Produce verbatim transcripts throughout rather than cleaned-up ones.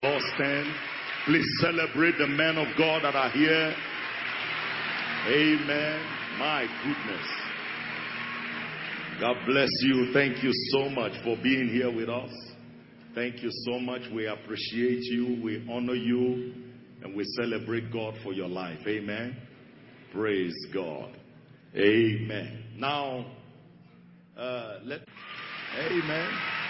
All stand. Please celebrate the men of God that are here. Amen. My goodness. God bless you. Thank you so much for being here with us. Thank you so much. We appreciate you. We honor you. And we celebrate God for your life. Amen. Praise God. Amen. Now, uh, let. Amen.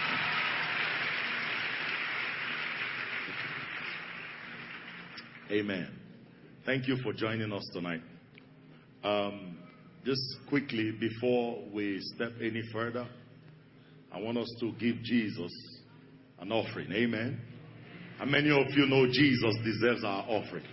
Amen. Thank you for joining us tonight. Um, just quickly, before we step any further, I want us to give Jesus an offering. Amen. How many of you know Jesus deserves our offering?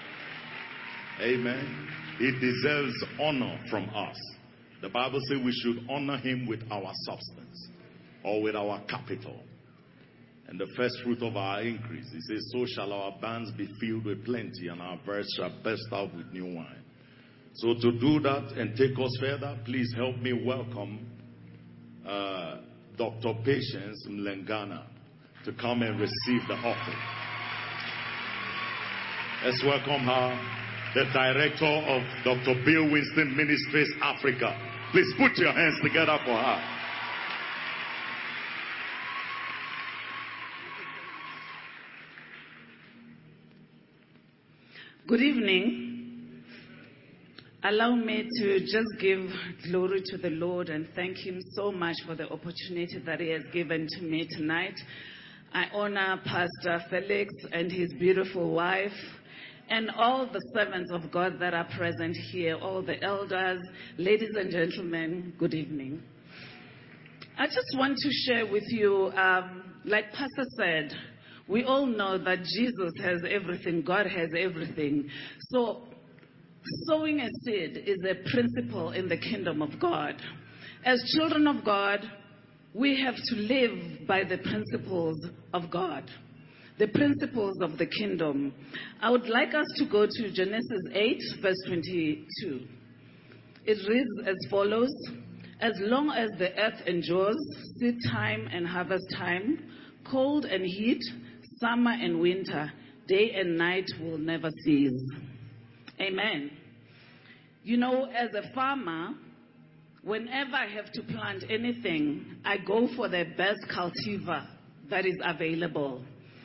Amen. He deserves honor from us. The Bible says we should honor him with our substance or with our capital. And the first fruit of our increase. He says, so shall our barns be filled with plenty, and our vats shall burst out with new wine. So to do that and take us further, please help me welcome uh, Doctor Patience Mlengana to come and receive the offering. Let's welcome her, the director of Doctor Bill Winston Ministries Africa. Please put your hands together for her. Good evening. Allow me to just give glory to the Lord and thank him so much for the opportunity that he has given to me tonight. I honor Pastor Felix and his beautiful wife and all the servants of God that are present here, all the elders, ladies and gentlemen, good evening. I just want to share with you, um, like Pastor said, we all know that Jesus has everything. God has everything. So, sowing a seed is a principle in the kingdom of God. As children of God, we have to live by the principles of God, the principles of the kingdom. I would like us to go to Genesis eight, verse twenty-two. It reads as follows: as long as the earth endures, seed time and harvest time, cold and heat, summer and winter, day and night will never cease. Amen. You know, as a farmer, whenever I have to plant anything, I go for the best cultivar that is available.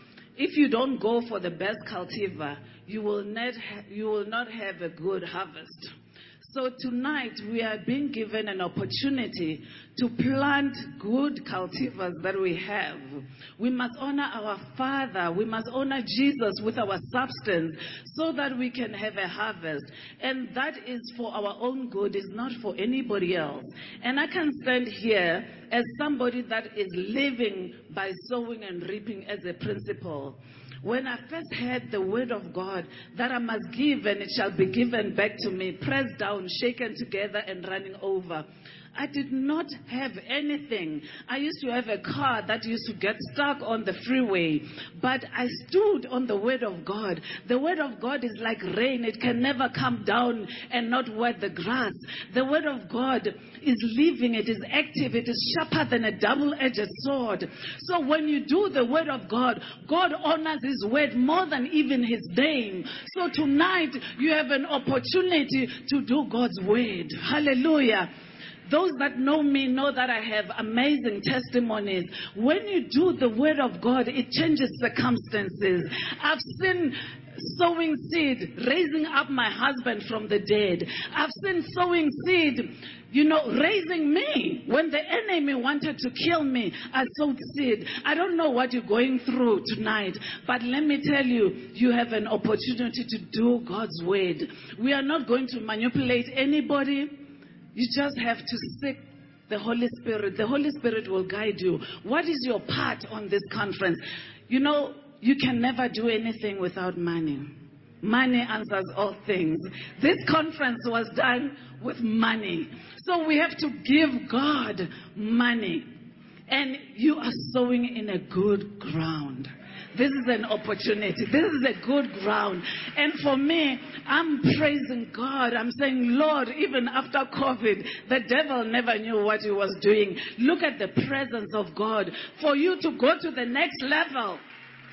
If you don't go for the best cultivar, you will not ha- you will not have a good harvest. So tonight we are being given an opportunity to plant good cultivars that we have. We must honor our Father. We must honor Jesus with our substance so that we can have a harvest. And that is for our own good. It's not for anybody else. And I can stand here as somebody that is living by sowing and reaping as a principle. When I first heard the word of God that I must give and it shall be given back to me, pressed down, shaken together and running over, I did not have anything. I used to have a car that used to get stuck on the freeway, but I stood on the word of God. The word of God is like rain. It can never come down and not wet the grass. The word of God is living. It is active. It is sharper than a double-edged sword. So when you do the word of God, God honors his word more than even his name. So tonight you have an opportunity to do God's word. Hallelujah. Those that know me know that I have amazing testimonies. When you do the word of God, it changes circumstances. I've seen sowing seed, raising up my husband from the dead. I've seen sowing seed, you know, raising me. When the enemy wanted to kill me, I sowed seed. I don't know what you're going through tonight, but let me tell you, you have an opportunity to do God's word. We are not going to manipulate anybody. You just have to seek the Holy Spirit. The Holy Spirit will guide you. What is your part on this conference? You know, you can never do anything without money. Money answers all things. This conference was done with money. So we have to give God money. And you are sowing in a good ground. This is an opportunity. This is a good ground. And for me, I'm praising God. I'm saying, Lord, even after COVID, the devil never knew what he was doing. Look at the presence of God. For you to go to the next level,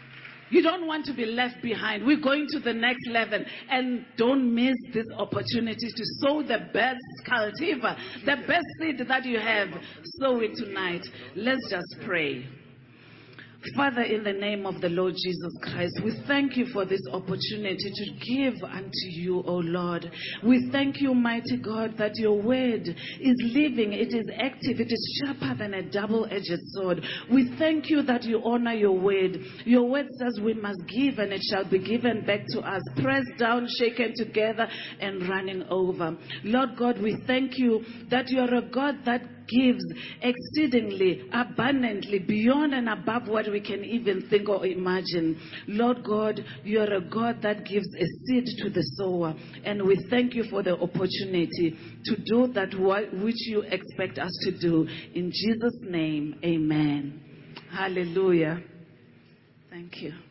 You don't want to be left behind. We're going to the next level. And don't miss this opportunity to sow the best cultivar, the best seed that you have. Sow it tonight. Let's just pray. Father, in the name of the Lord Jesus Christ, we thank you for this opportunity to give unto you, O Lord. We thank you, mighty God, that your word is living, it is active, it is sharper than a double-edged sword. We thank you that you honor your word. Your word says we must give and it shall be given back to us, pressed down, shaken together, and running over. Lord God, we thank you that you are a God that gives exceedingly, abundantly, beyond and above what we can even think or imagine. Lord God, you are a God that gives a seed to the sower. And we thank you for the opportunity to do that which you expect us to do. In Jesus' name, amen. Hallelujah. Thank you.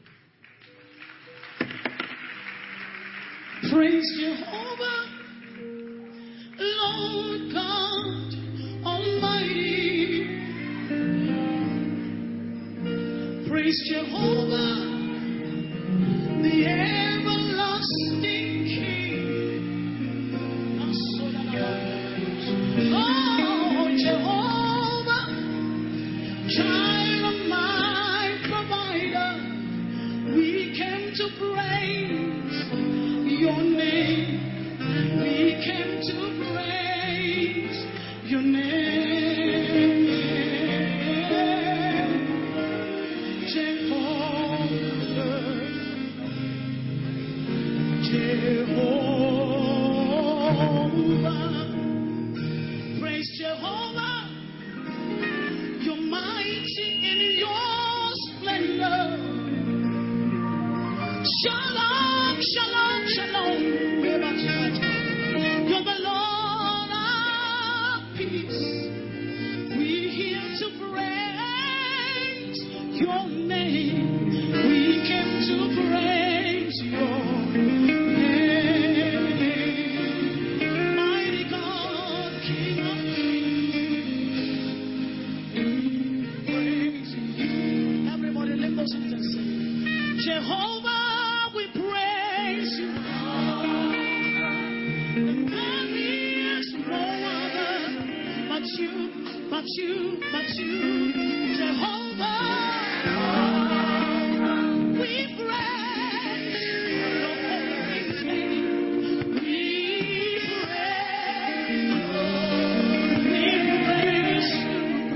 Praise Jehovah, Lord God Almighty. Praise Jehovah, the everlasting King. Oh, Jehovah, child of my provider, we came to praise your name. We came to praise your name. Jehovah, praise Jehovah, you're mighty in your splendor. Shalom, shalom, shalom. You're the Lord of peace. We're here to praise your name. We came to praise your name. Mighty God, King of kings. Praise you. Everybody lift those hands and sing. Jehovah, we praise you. And there is no other but you, but you, but you. Jehovah, we praise your holy name. We praise, we praise you.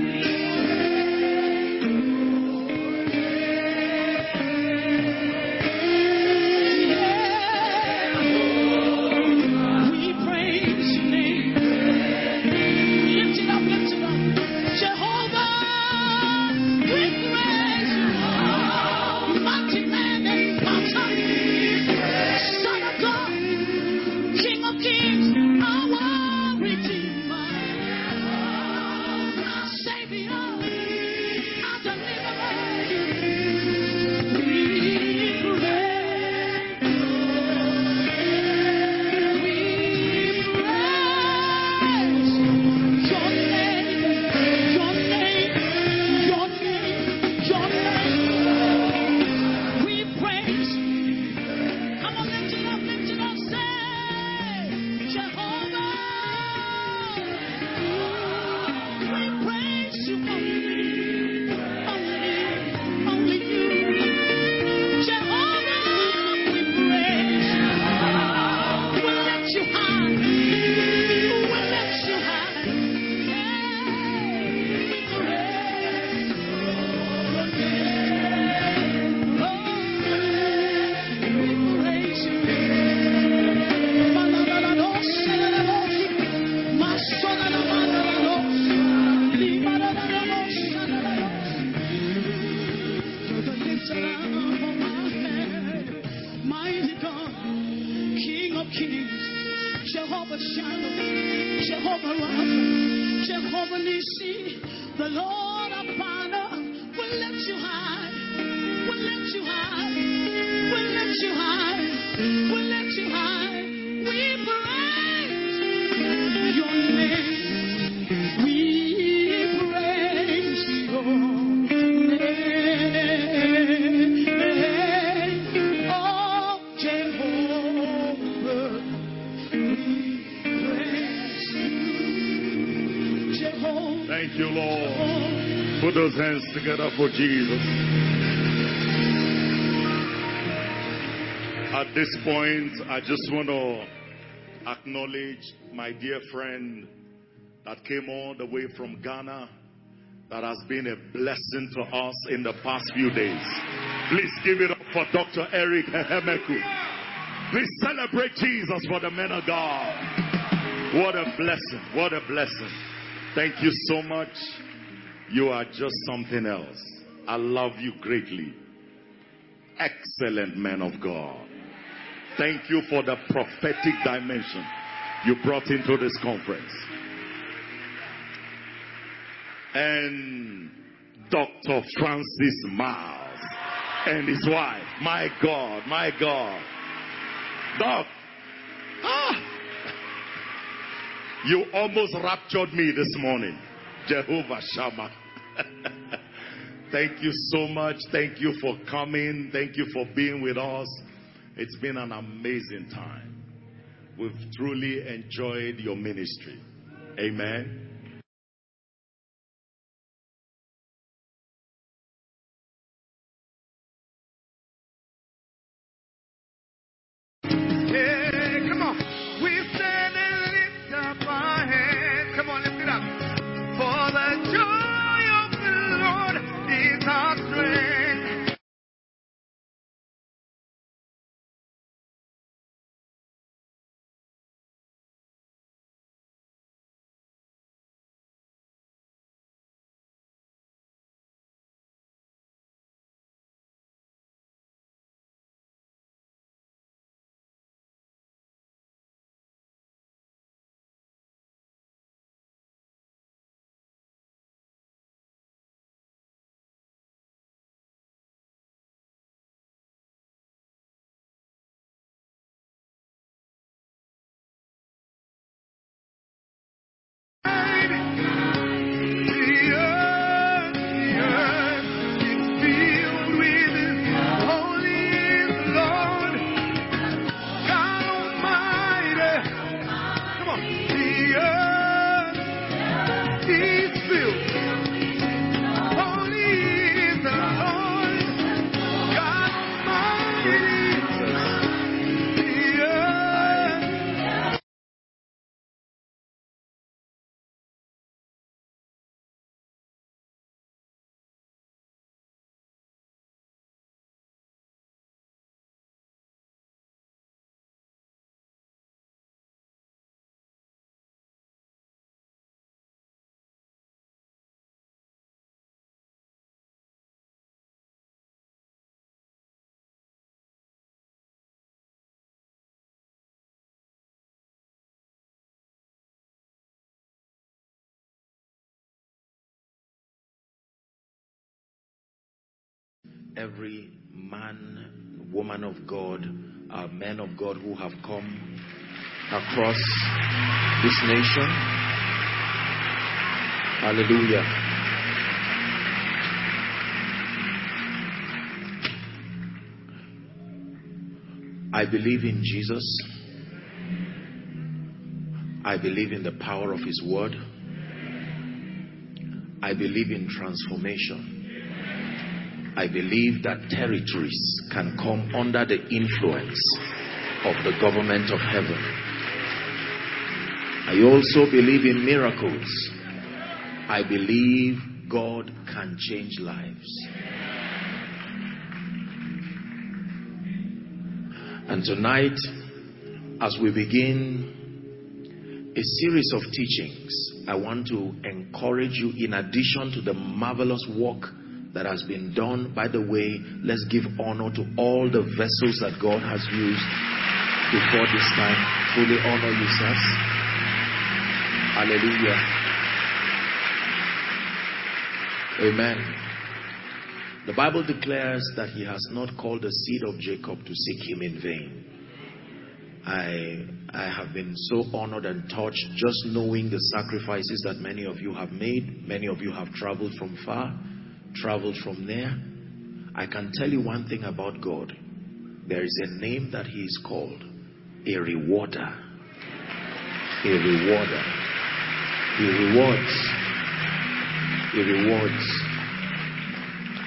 We praise your name. Lift it up, lift it up. Jehovah, we praise you. Mighty man and potter, Son of God, King of kings, our Redeemer, our Savior, our Deliverer. We praise, we praise your name, your name, your name, your name. We praise. Come on, lift it up, lift it up, say, Jehovah. We praise you only, only, only you. Jehovah, we praise you. We'll let you high, we'll let you high. We praise your name. Oh, we praise you. Malalados, malalados, masonalados, limalalados, malalados. You're the lifter of my head, mighty God, King of kings, Jehovah Shalom, Jehovah Rapha, Jehovah Nissi, the Lord of honor. We'll let you high, we'll let you high, we'll let you high, we'll let you high. We praise your name, we praise your name. Put those hands together for Jesus. At this point, I just want to acknowledge my dear friend that came all the way from Ghana, that has been a blessing to us in the past few days. Please give it up for Doctor Eric Hemeku. Please celebrate Jesus for the men of God. What a blessing. What a blessing. Thank you so much. You are just something else. I love you greatly. Excellent man of God. Thank you for the prophetic dimension you brought into this conference. And Doctor Francis Miles and his wife. My God, my God. Doc, ah, you almost raptured me this morning. Jehovah Shammah. Thank you so much. Thank you for coming. Thank you for being with us. It's been an amazing time. We've truly enjoyed your ministry. Amen. Every man, woman of God, uh, men of God who have come across this nation. Hallelujah. I believe in Jesus. I believe in the power of His word. I believe in transformation. I believe that territories can come under the influence of the government of heaven. I also believe in miracles. I believe God can change lives. And tonight, as we begin a series of teachings, I want to encourage you, in addition to the marvelous work that has been done. By the way, let's give honor to all the vessels that God has used before this time. Fully honor yourselves. Hallelujah. Amen. The Bible declares that He has not called the seed of Jacob to seek Him in vain. I, I have been so honored and touched just knowing the sacrifices that many of you have made. Many of you have traveled from far, traveled from near. I can tell you one thing about God. There is a name that He is called, a rewarder. A rewarder. He rewards. He rewards.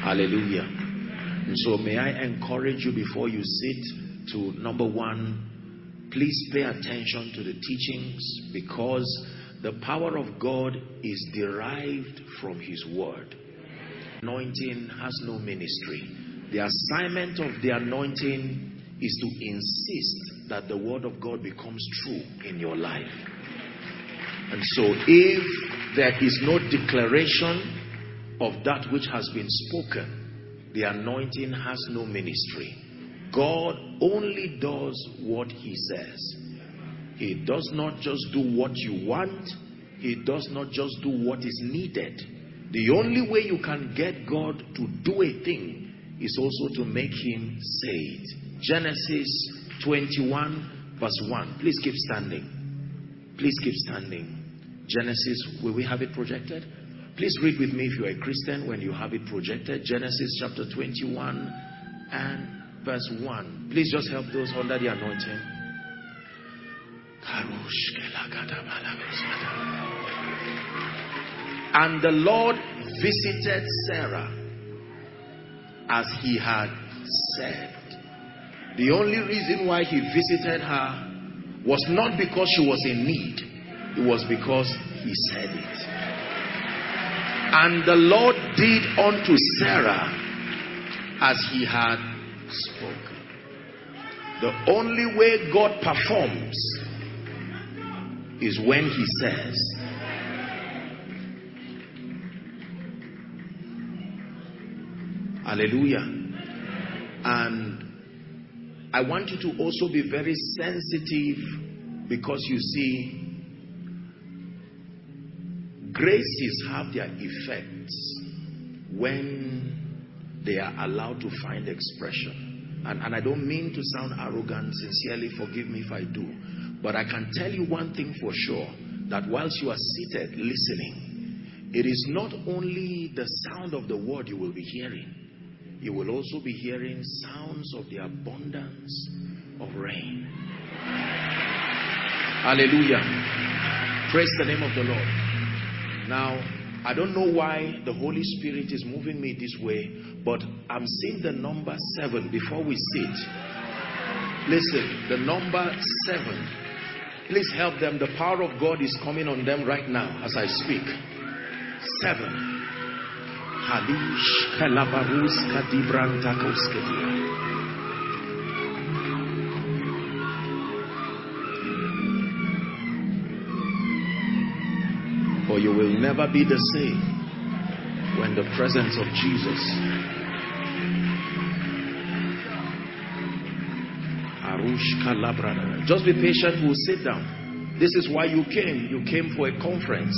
Hallelujah. And so may I encourage you before you sit to, number one, please pay attention to the teachings, because the power of God is derived from His word. Anointing has no ministry. The assignment of the anointing is to insist that the word of God becomes true in your life. And so if there is no declaration of that which has been spoken, the anointing has no ministry. God only does what He says. He does not just do what you want. He does not just do what is needed. The only way you can get God to do a thing is also to make Him say it. Genesis twenty-one verse one. Please keep standing. Please keep standing. Genesis, will we have it projected? Please read with me if you are a Christian when you have it projected. Genesis chapter twenty-one and verse one. Please just help those under the anointing. And the Lord visited Sarah as He had said. The only reason why He visited her was not because she was in need. It was because He said it. And the Lord did unto Sarah as He had spoken. The only way God performs is when He says. Hallelujah. And I want you to also be very sensitive, because you see, graces have their effects when they are allowed to find expression. And, and I don't mean to sound arrogant, sincerely, forgive me if I do. But I can tell you one thing for sure, that whilst you are seated listening, it is not only the sound of the word you will be hearing. You will also be hearing sounds of the abundance of rain. Hallelujah. Praise the name of the Lord. Now, I don't know why the Holy Spirit is moving me this way, but I'm seeing the number seven before we sit. Listen, the number seven. Please help them. The power of God is coming on them right now as I speak. Seven. Halish kalabarus kadibrantakoskedia. For you will never be the same when the presence of Jesus. Arush kalabrada. Just be patient. We'll sit down. This is why you came. You came for a conference.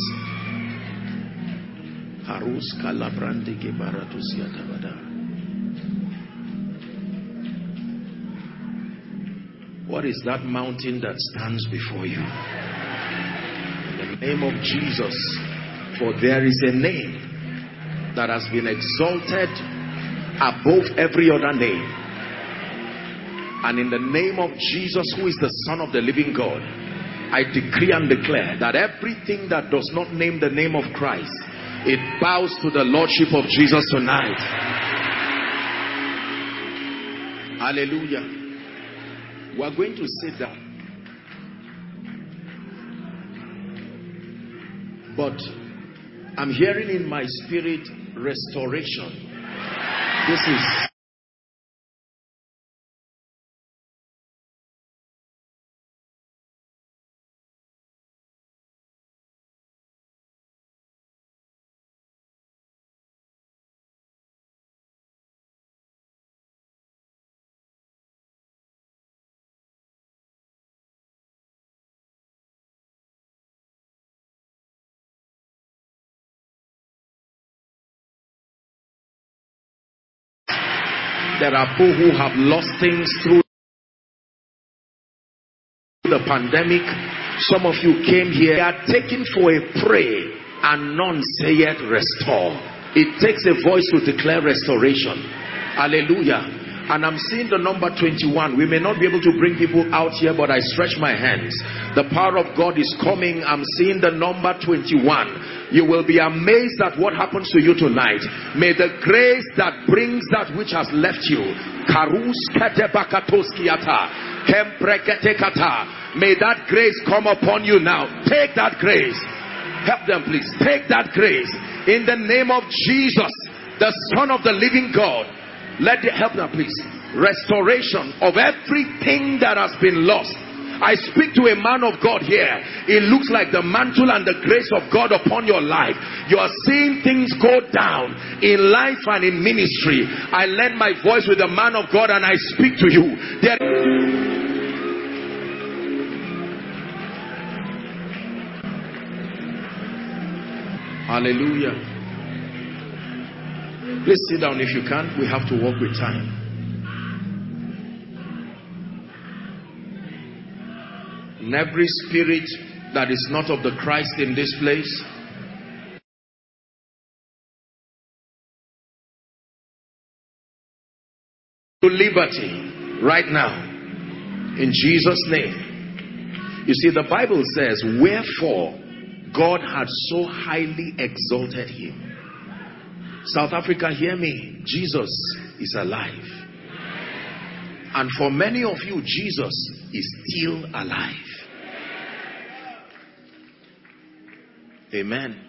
What is that mountain that stands before you? In the name of Jesus, for there is a name that has been exalted above every other name. And in the name of Jesus, who is the Son of the living God, I decree and declare that everything that does not name the name of Christ, it bows to the Lordship of Jesus tonight. Hallelujah. We are going to sit down. But I'm hearing in my spirit restoration. This is there are people who have lost things through the pandemic. Some of you came here, they are taken for a prey, and none say yet restore. It takes a voice to declare restoration. Hallelujah. And I'm seeing the number twenty-one. We may not be able to bring people out here, but I stretch my hands. The power of God is coming. I'm seeing the number twenty-one. You will be amazed at what happens to you tonight. May the grace that brings that which has left you, may that grace come upon you now. Take that grace. Help them, please. Take that grace in the name of Jesus, the Son of the living God. Let the help them, please. Restoration of everything that has been lost. I speak to a man of God here. It looks like the mantle and the grace of God upon your life. You are seeing things go down in life and in ministry. I lend my voice with the man of God and I speak to you. There Hallelujah. Please sit down if you can. We have to walk with time. And every spirit that is not of the Christ in this place, to liberty right now in Jesus' name. You see, the Bible says, wherefore God had so highly exalted him. South Africa, hear me. Jesus is alive. And for many of you, Jesus is still alive. Amen.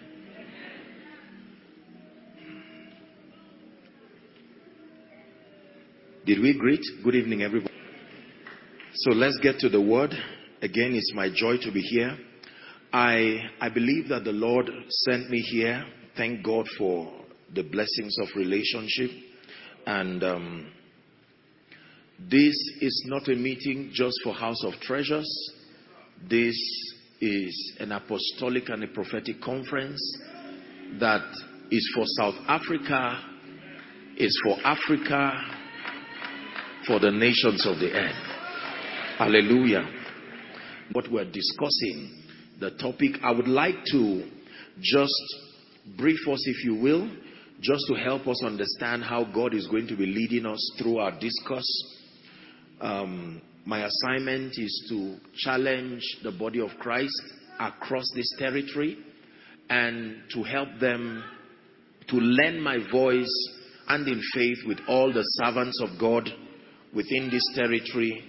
Did we greet? Good evening, everybody. So let's get to the word. Again, it's my joy to be here. I, I believe that the Lord sent me here. Thank God for the blessings of relationship. And um, this is not a meeting just for House of Treasures. This is an apostolic and a prophetic conference that is for South Africa, is for Africa, for the nations of the earth. Hallelujah. What we're discussing, the topic, I would like to just brief us, if you will, just to help us understand how God is going to be leading us through our discourse. Um, my assignment is to challenge the body of Christ across this territory and to help them to lend my voice and in faith with all the servants of God within this territory,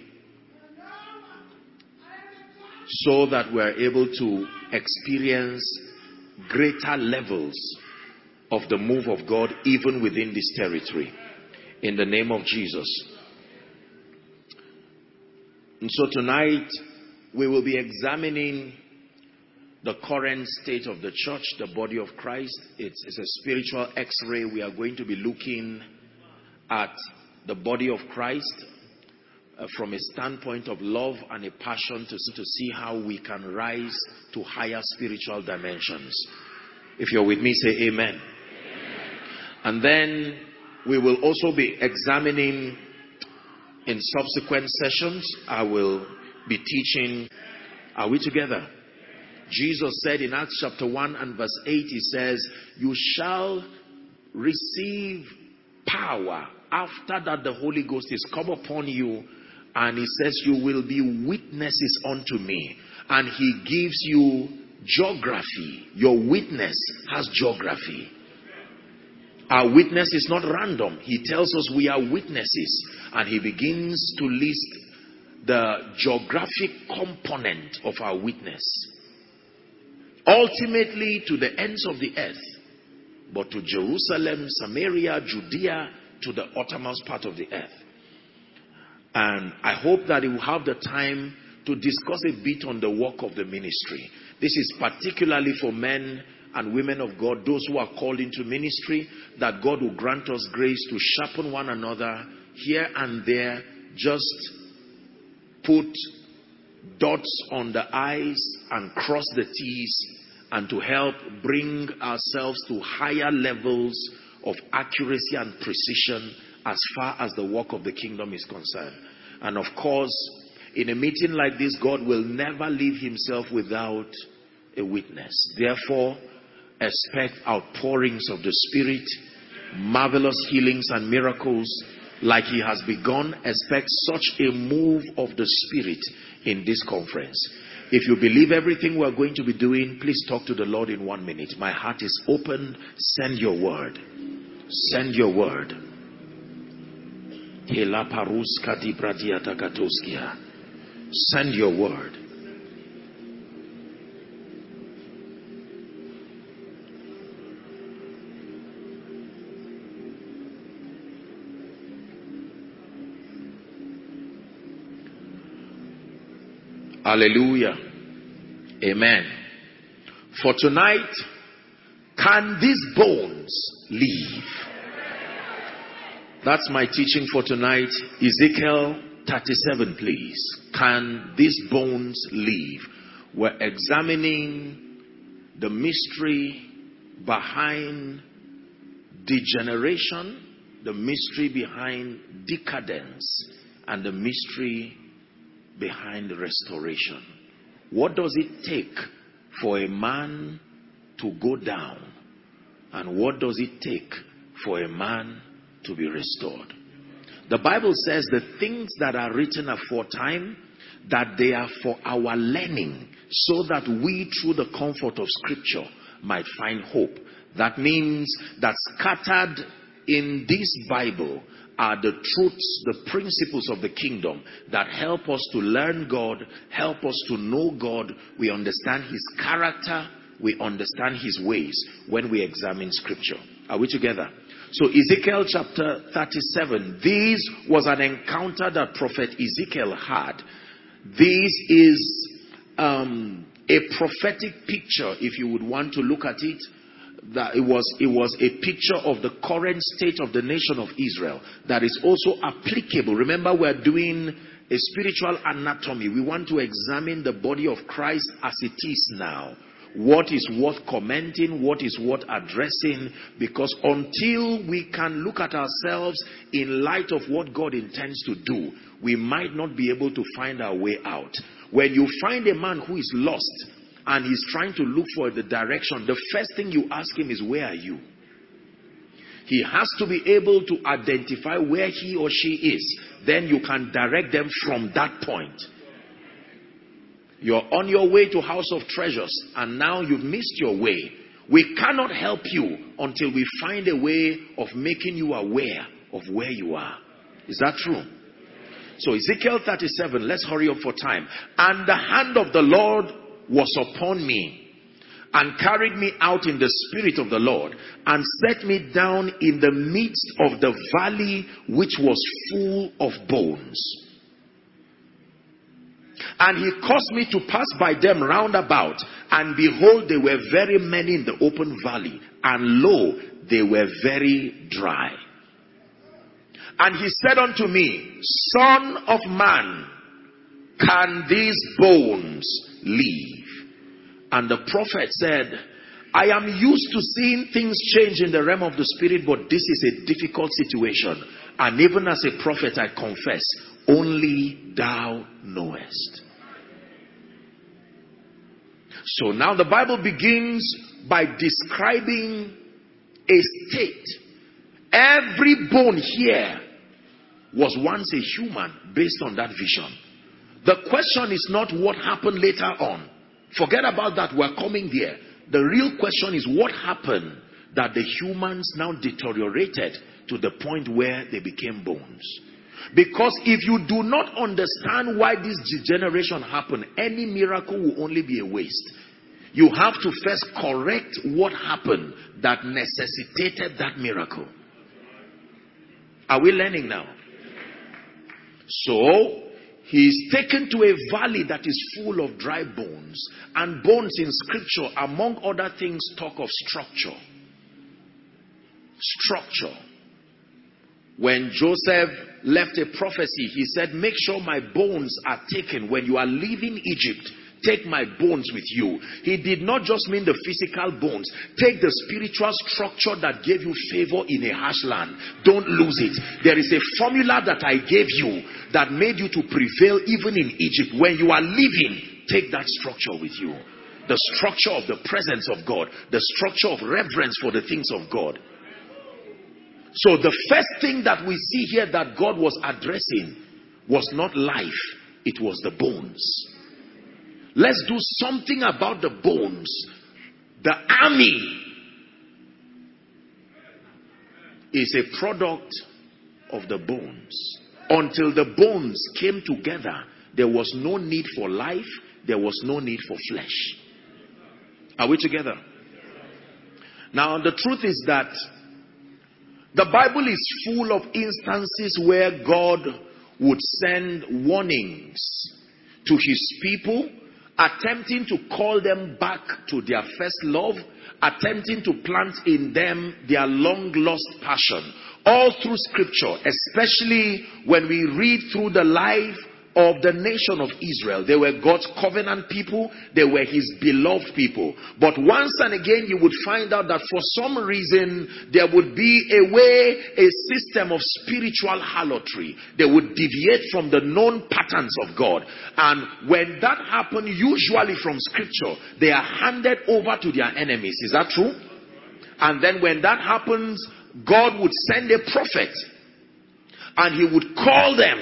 so that we're able to experience greater levels of the move of God even within this territory. In the name of Jesus. And so tonight we will be examining the current state of the church, the body of Christ. It's, it's a spiritual x-ray. We are going to be looking at the body of Christ Uh, from a standpoint of love and a passion to, to see how we can rise to higher spiritual dimensions. If you're with me, say amen. Amen. And then we will also be examining in subsequent sessions. I will be teaching. Are we together? Jesus said in Acts chapter one and verse eight, he says, you shall receive power after that the Holy Ghost is come upon you. And he says, you will be witnesses unto me. And he gives you geography. Your witness has geography. Our witness is not random. He tells us we are witnesses. And he begins to list the geographic component of our witness. Ultimately to the ends of the earth. But to Jerusalem, Samaria, Judea, to the uttermost part of the earth. And I hope that we will have the time to discuss a bit on the work of the ministry. This is particularly for men and women of God, those who are called into ministry, that God will grant us grace to sharpen one another here and there, just put dots on the I's and cross the T's, and to help bring ourselves to higher levels of accuracy and precision as far as the work of the kingdom is concerned. And of course, in a meeting like this, God will never leave himself without a witness. Therefore, expect outpourings of the Spirit, marvelous healings and miracles like he has begun, expect such a move of the Spirit in this conference. If you believe everything we're going to be doing, please talk to the Lord in one minute. My heart is open. Send your word. Send your word. Send your word. Hallelujah. Amen. For tonight, can these bones live? That's my teaching for tonight. Ezekiel thirty-seven, please. Can these bones live? We're examining the mystery behind degeneration, the mystery behind decadence, and the mystery behind restoration. What does it take for a man to go down? And what does it take for a man to be restored? The Bible says the things that are written aforetime, that they are for our learning, so that we through the comfort of Scripture might find hope. That means that scattered in this Bible are the truths, the principles of the kingdom that help us to learn God, help us to know God. We understand his character, we understand his ways when we examine Scripture. Are we together? So Ezekiel chapter thirty-seven, this was an encounter that Prophet Ezekiel had. This is um, a prophetic picture, if you would want to look at it. That it was it was a picture of the current state of the nation of Israel that is also applicable. Remember, we're doing a spiritual anatomy. We want to examine the body of Christ as it is now. What is worth commenting, what is worth addressing, because until we can look at ourselves in light of what God intends to do, we might not be able to find our way out. When you find a man who is lost and he's trying to look for the direction, the first thing you ask him is, where are you? He has to be able to identify where he or she is. Then you can direct them from that point. You're on your way to House of Treasures and now you've missed your way. We cannot help you until we find a way of making you aware of where you are. Is that true? So Ezekiel thirty-seven, let's hurry up for time. And the hand of the Lord was upon me and carried me out in the spirit of the Lord and set me down in the midst of the valley which was full of bones. And he caused me to pass by them round about, and behold, they were very many in the open valley, and lo, they were very dry. And he said unto me, Son of man, can these bones live? And the prophet said, I am used to seeing things change in the realm of the spirit, but this is a difficult situation. And even as a prophet, I confess, only thou knowest. So now the Bible begins by describing a state. Every bone here was once a human based on that vision. The question is not what happened later on. Forget about that, we're coming there. The real question is what happened that the humans now deteriorated to the point where they became bones. Because if you do not understand why this degeneration happened, any miracle will only be a waste. You have to first correct what happened that necessitated that miracle. Are we learning now? So, he is taken to a valley that is full of dry bones. And bones in scripture, among other things, talk of structure. Structure. When Joseph left a prophecy, he said, make sure my bones are taken. When you are leaving Egypt, take my bones with you. He did not just mean the physical bones. Take the spiritual structure that gave you favor in a harsh land. Don't lose it. There is a formula that I gave you that made you to prevail even in Egypt. When you are leaving, take that structure with you. The structure of the presence of God. The structure of reverence for the things of God. So the first thing that we see here that God was addressing was not life, it was the bones. Let's do something about the bones. The army is a product of the bones. Until the bones came together, there was no need for life, there was no need for flesh. Are we together? Now, the truth is that the Bible is full of instances where God would send warnings to his people, attempting to call them back to their first love, attempting to plant in them their long lost passion. All through scripture, especially when we read through the life of the nation of Israel. They were God's covenant people. They were his beloved people. But once and again you would find out that for some reason there would be a way, a system of spiritual harlotry. They would deviate from the known patterns of God. And when that happened, usually from scripture, they are handed over to their enemies. Is that true? And then when that happens, God would send a prophet and he would call them.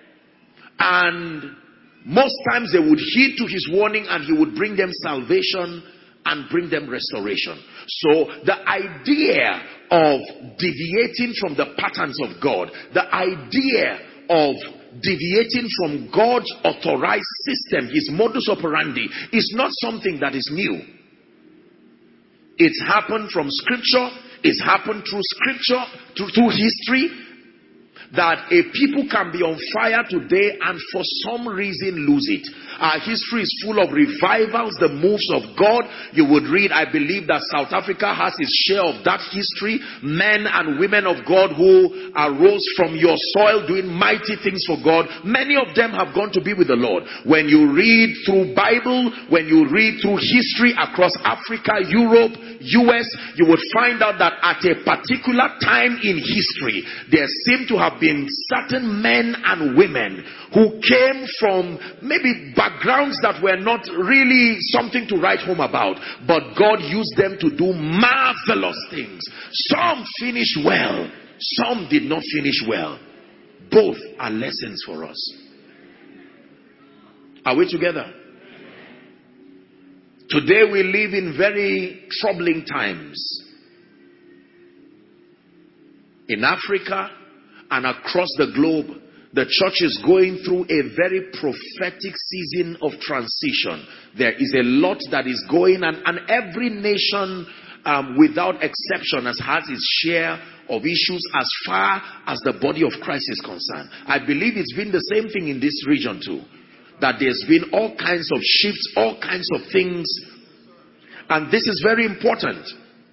And most times they would heed to his warning and he would bring them salvation and bring them restoration. So the idea of deviating from the patterns of God, the idea of deviating from God's authorized system, his modus operandi, is not something that is new. It's happened from scripture, it's happened through scripture, through, through history. That a people can be on fire today and for some reason lose it. Our history is full of revivals, the moves of God. You would read, I believe that South Africa has its share of that history. Men and women of God who arose from your soil doing mighty things for God. Many of them have gone to be with the Lord. When you read through Bible, when you read through history across Africa, Europe, U S, you would find out that at a particular time in history, there seemed to have been certain men and women who came from maybe backgrounds that were not really something to write home about, but God used them to do marvelous things. Some finished well, some did not finish well. Both are lessons for us. Are we together? Today we live in very troubling times. In Africa and across the globe, the church is going through a very prophetic season of transition. There is a lot that is going on, and every nation um, without exception has had its share of issues as far as the body of Christ is concerned. I believe it's been the same thing in this region too. That there's been all kinds of shifts, all kinds of things. And this is very important.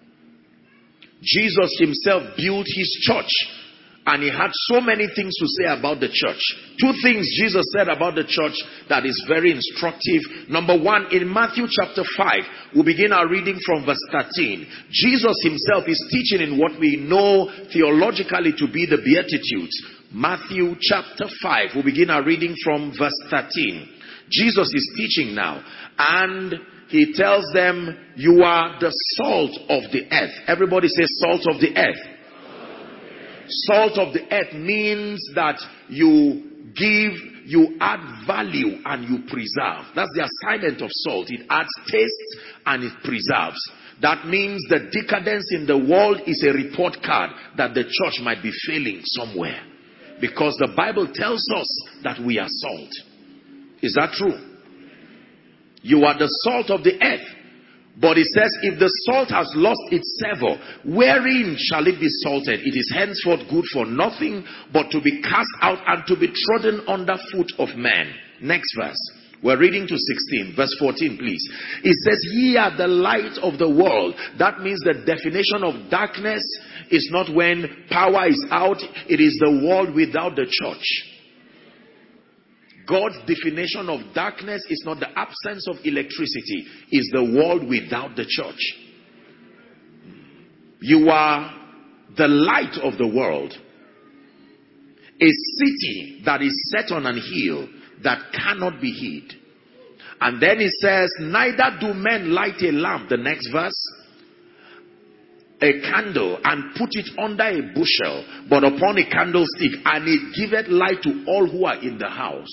Jesus himself built his church. And he had so many things to say about the church. Two things Jesus said about the church that is very instructive. Number one, in Matthew chapter five, we'll begin our reading from verse thirteen. Jesus himself is teaching in what we know theologically to be the Beatitudes. Matthew chapter five, we'll begin our reading from verse thirteen. Jesus is teaching now. And he tells them, you are the salt of the earth. Everybody say salt of the earth. Salt of the earth means that you give, you add value and you preserve. That's the assignment of salt. It adds taste and it preserves. That means the decadence in the world is a report card that the church might be failing somewhere. Because the Bible tells us that we are salt. Is that true? You are the salt of the earth. But it says, if the salt has lost its savour, wherein shall it be salted? It is henceforth good for nothing, but to be cast out and to be trodden under foot of men. Next verse. We're reading to sixteen. Verse fourteen, please. It says, ye are the light of the world. That means the definition of darkness is not when power is out. It is the world without the church. God's definition of darkness is not the absence of electricity, it's the world without the church. You are the light of the world. A city that is set on an hill that cannot be hid. And then it says, neither do men light a lamp, the next verse, a candle and put it under a bushel, but upon a candlestick, and it giveth light to all who are in the house.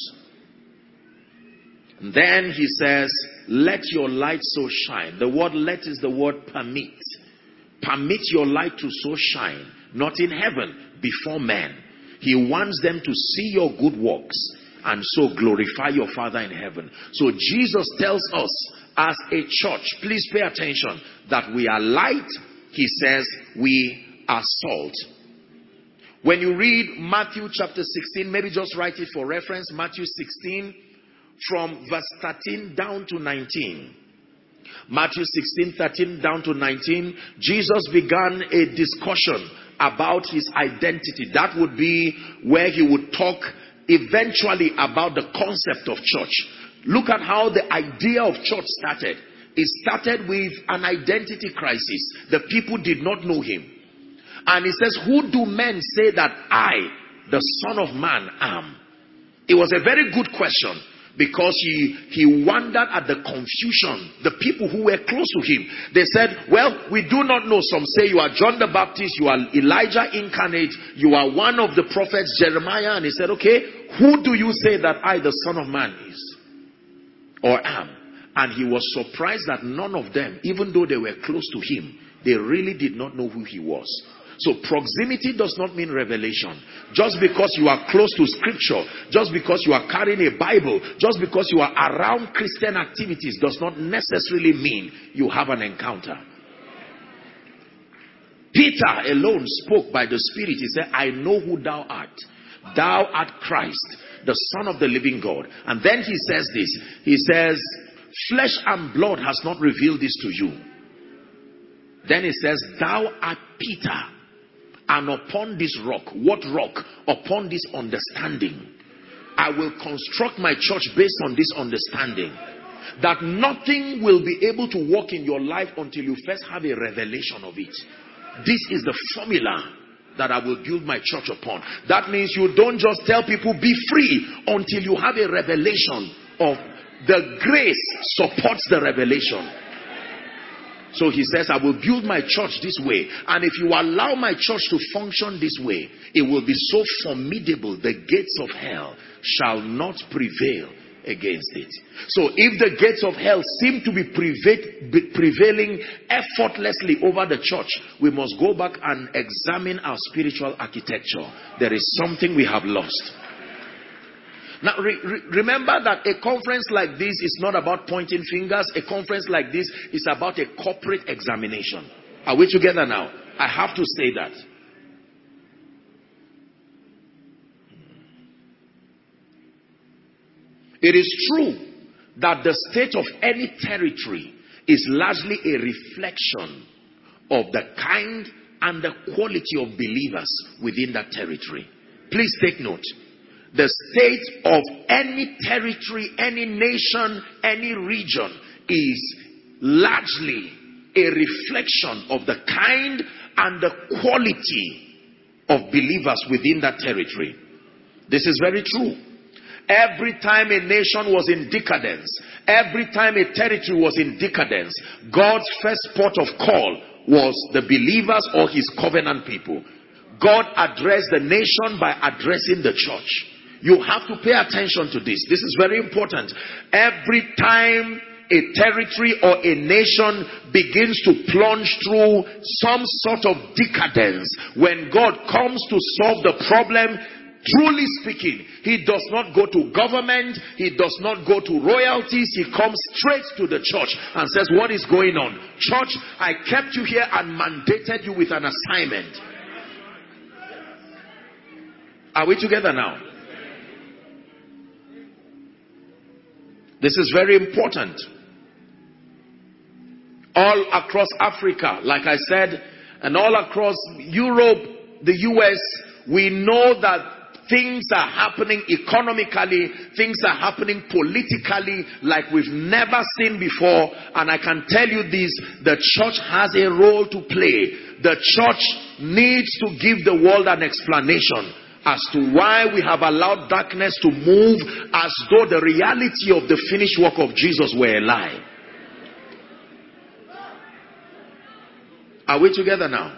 Then he says, let your light so shine. The word let is the word permit. Permit your light to so shine, not in heaven, before men. He wants them to see your good works and so glorify your Father in heaven. So Jesus tells us as a church, please pay attention, that we are light. He says we are salt. When you read Matthew chapter sixteen, maybe just write it for reference, Matthew sixteen, from verse thirteen down to nineteen. Matthew sixteen, thirteen down to nineteen, Jesus began a discussion about his identity. That would be where he would talk eventually about the concept of church. Look at how the idea of church started. It started with an identity crisis. The people did not know him. And he says, who do men say that I, the Son of Man, am? It was a very good question, because he, he wondered at the confusion. The people who were close to him, they said, well, we do not know. Some say you are John the Baptist, you are Elijah incarnate, you are one of the prophets, Jeremiah. And he said, okay, who do you say that I, the Son of Man, is or am? And he was surprised that none of them, even though they were close to him, they really did not know who he was. So proximity does not mean revelation. Just because you are close to scripture, just because you are carrying a Bible, just because you are around Christian activities does not necessarily mean you have an encounter. Peter alone spoke by the Spirit. He said, I know who thou art. Thou art Christ, the Son of the living God. And then he says this. He says, flesh and blood has not revealed this to you. Then he says, thou art Peter. And upon this rock, what rock? Upon this understanding, I will construct my church based on this understanding. That nothing will be able to work in your life until you first have a revelation of it. This is the formula that I will build my church upon. That means you don't just tell people be free until you have a revelation of the grace supports the revelation. So he says, I will build my church this way. And if you allow my church to function this way, it will be so formidable, the gates of hell shall not prevail against it. So if the gates of hell seem to be prevailing effortlessly over the church, we must go back and examine our spiritual architecture. There is something we have lost. Now, re re remember that a conference like this is not about pointing fingers. A conference like this is about a corporate examination. Are we together now? I have to say that. It is true that the state of any territory is largely a reflection of the kind and the quality of believers within that territory. Please take note. The state of any territory, any nation, any region is largely a reflection of the kind and the quality of believers within that territory. This is very true. Every time a nation was in decadence, every time a territory was in decadence, God's first port of call was the believers or his covenant people. God addressed the nation by addressing the church. You have to pay attention to this. This is very important. Every time a territory or a nation begins to plunge through some sort of decadence, when God comes to solve the problem, truly speaking, he does not go to government, he does not go to royalties, he comes straight to the church and says, what is going on? Church, I kept you here and mandated you with an assignment. Are we together now? This is very important. All across Africa, like I said, and all across Europe, the U S, we know that things are happening economically, things are happening politically like we've never seen before. And I can tell you this, the church has a role to play. The church needs to give the world an explanation as to why we have allowed darkness to move as though the reality of the finished work of Jesus were a lie. Are we together now?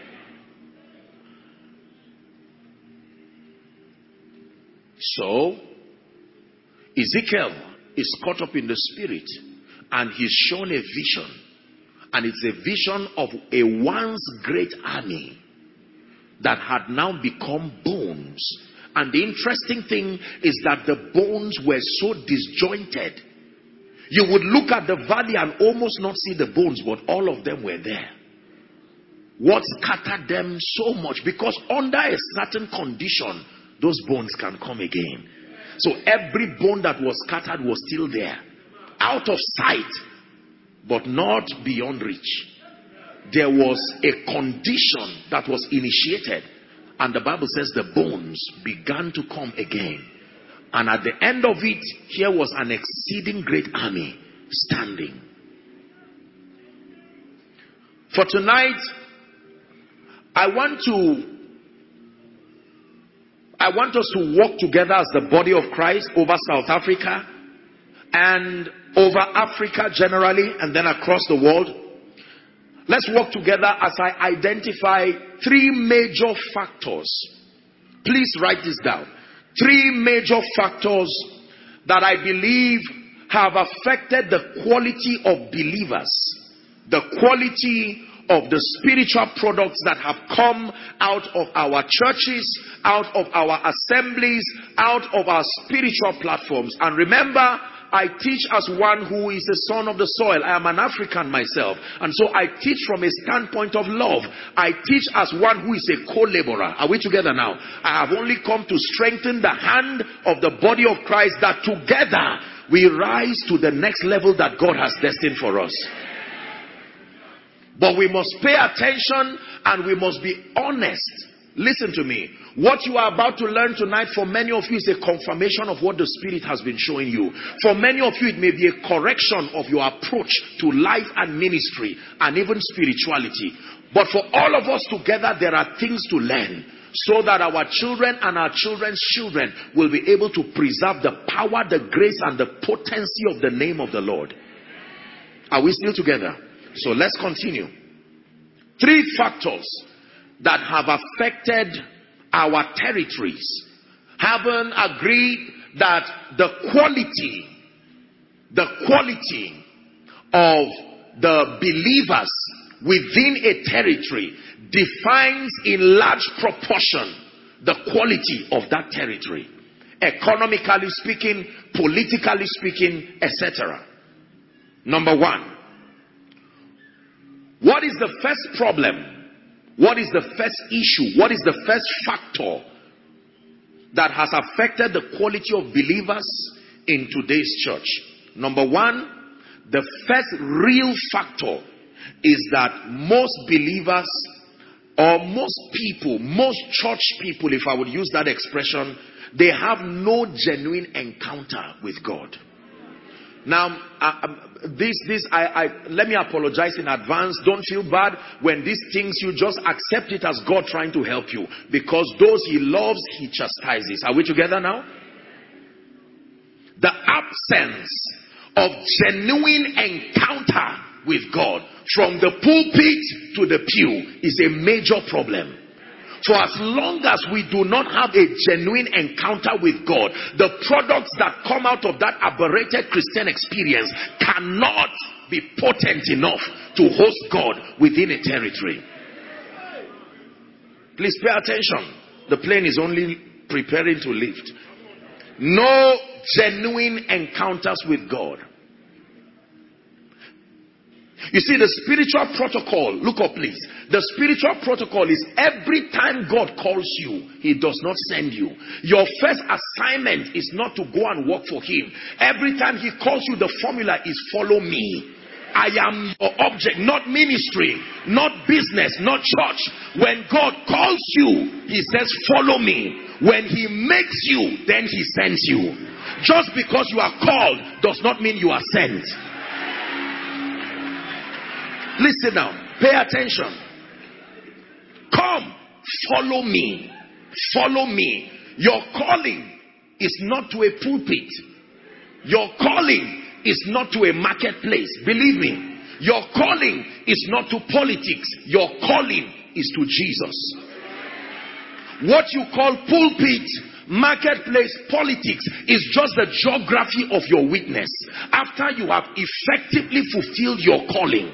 So, Ezekiel is caught up in the spirit and he's shown a vision. And it's a vision of a once great army that had now become bones. And the interesting thing is that the bones were so disjointed. You would look at the valley and almost not see the bones, but all of them were there. What scattered them so much? Because under a certain condition, those bones can come again. So every bone that was scattered was still there. Out of sight, but not beyond reach. There was a condition that was initiated. And the Bible says the bones began to come again. And at the end of it, here was an exceeding great army standing. For tonight, I want to I want us to walk together as the body of Christ over South Africa and over Africa generally, and then across the world. Let's work together as I identify three major factors. Please write this down. Three major factors that I believe have affected the quality of believers, the quality of the spiritual products that have come out of our churches, out of our assemblies, out of our spiritual platforms. And remember, I teach as one who is a son of the soil. I am an African myself. And so I teach from a standpoint of love. I teach as one who is a co-laborer. Are we together now? I have only come to strengthen the hand of the body of Christ, that together we rise to the next level that God has destined for us. But we must pay attention and we must be honest. Listen to me. What you are about to learn tonight, for many of you, is a confirmation of what the Spirit has been showing you. For many of you, it may be a correction of your approach to life and ministry and even spirituality. But for all of us together, there are things to learn, so that our children and our children's children will be able to preserve the power, the grace, and the potency of the name of the Lord. Are we still together? So let's continue. Three factors that have affected our territories. Having agreed that the quality, the quality of the believers within a territory defines in large proportion the quality of that territory. Economically speaking, politically speaking, et cetera. Number one. What is the first problem? What is the first issue? What is the first factor that has affected the quality of believers in today's church? Number one, the first real factor is that most believers, or most people, most church people, if I would use that expression, they have no genuine encounter with God. Now, uh, this, this, I, I, let me apologize in advance. Don't feel bad when these things, you just accept it as God trying to help you. Because those he loves, he chastises. Are we together now? The absence of genuine encounter with God from the pulpit to the pew is a major problem. For as long as we do not have a genuine encounter with God, the products that come out of that aberrated Christian experience cannot be potent enough to host God within a territory. Please pay attention. The plane is only preparing to lift. No genuine encounters with God. You see, the spiritual protocol, look up please. The spiritual protocol is every time God calls you, he does not send you. Your first assignment is not to go and work for him. Every time he calls you, the formula is follow me. I am your object, not ministry, not business, not church. When God calls you, he says follow me. When he makes you, then he sends you. Just because you are called does not mean you are sent. Listen now. Pay attention. Come, follow me. Follow me. Your calling is not to a pulpit. Your calling is not to a marketplace. Believe me. Your calling is not to politics. Your calling is to Jesus. What you call pulpit, marketplace, politics is just the geography of your witness after you have effectively fulfilled your calling.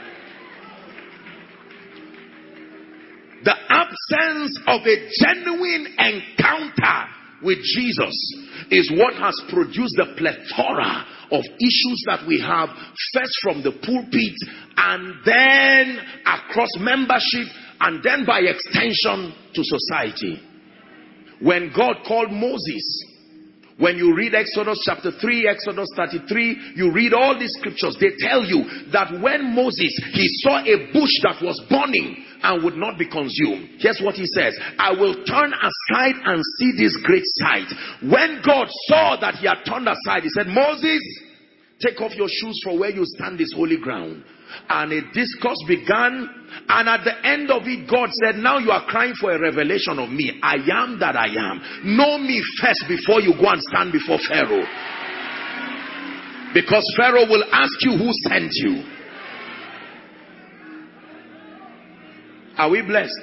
The absence of a genuine encounter with Jesus is what has produced the plethora of issues that we have, first from the pulpit and then across membership and then by extension to society. When God called Moses, when you read Exodus chapter three, Exodus thirty-three, you read all these scriptures, they tell you that when Moses, he saw a bush that was burning and would not be consumed. Here's what he says: I will turn aside and see this great sight. When God saw that he had turned aside, he said, Moses, take off your shoes, for where you stand is holy ground. And a discourse began, and at the end of it, God said, now you are crying for a revelation of me. I am that I am. Know me first before you go and stand before Pharaoh. Because Pharaoh will ask you who sent you. Are we blessed?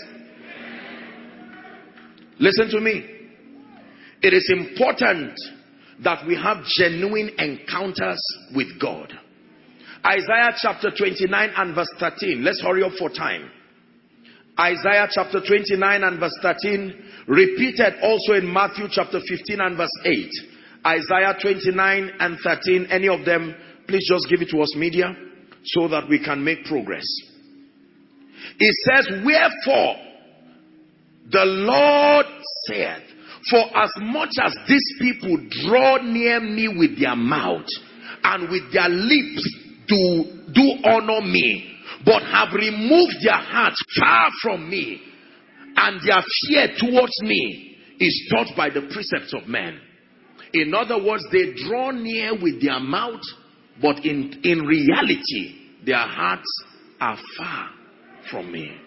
Listen to me. It is important that we have genuine encounters with God. Isaiah chapter twenty-nine and verse thirteen. Let's hurry up for time. Isaiah chapter twenty-nine and verse thirteen. Repeated also in Matthew chapter fifteen and verse eight. Isaiah twenty-nine and thirteen. Any of them, please just give it to us, media, so that we can make progress. It says, wherefore the Lord saith, for as much as these people draw near me with their mouth and with their lips do, do honor me, but have removed their hearts far from me, and their fear towards me is taught by the precepts of men. In other words, they draw near with their mouth, but in, in reality, their hearts are far from me.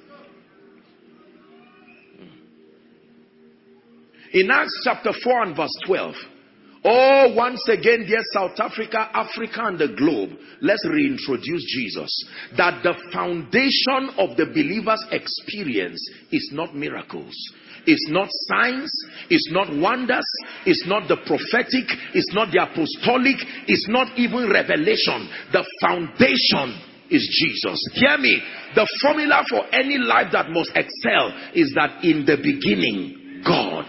In Acts chapter four and verse twelve, oh, once again, dear South Africa, Africa and the globe, let's reintroduce Jesus. That the foundation of the believer's experience is not miracles, it's not signs, it's not wonders, it's not the prophetic, it's not the apostolic, it's not even revelation. The foundation is Jesus. Hear me. The formula for any life that must excel is that in the beginning, God.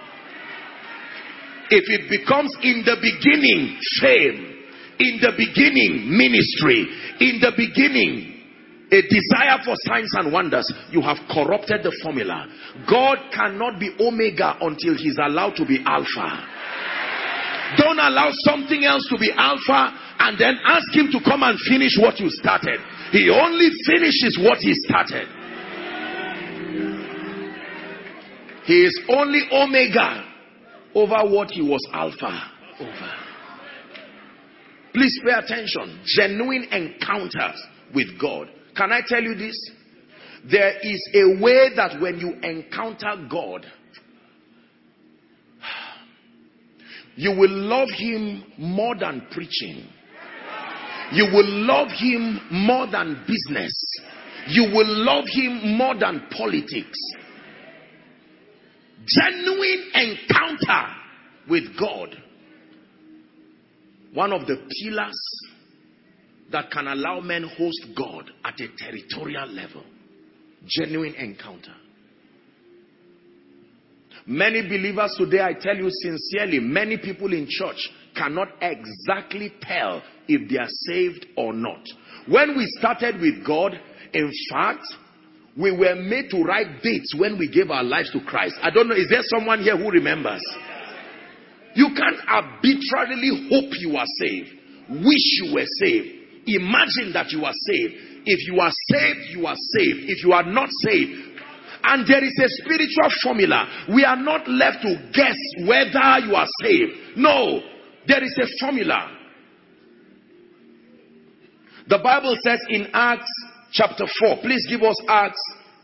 If it becomes in the beginning fame, in the beginning ministry, in the beginning a desire for signs and wonders, you have corrupted the formula. God cannot be Omega until he's allowed to be Alpha. Don't allow something else to be Alpha and then ask him to come and finish what you started. He only finishes what he started. He is only Omega over what he was Alpha over. Please pay attention. Genuine encounters with God. Can I tell you this? There is a way that when you encounter God, you will love him more than preaching. You will love him more than business. You will love him more than politics. Genuine encounter with God. One of the pillars that can allow men host God at a territorial level. Genuine encounter. Many believers today, I tell you sincerely, many people in church cannot exactly tell if they are saved or not. When we started with God, in fact, we were made to write dates when we gave our lives to Christ. I don't know, is there someone here who remembers? You can't arbitrarily hope you are saved, wish you were saved, imagine that you are saved. If you are saved, you are saved. If you are not saved, and there is a spiritual formula. We are not left to guess whether you are saved. No, there is a formula. The Bible says in Acts chapter four, please give us Acts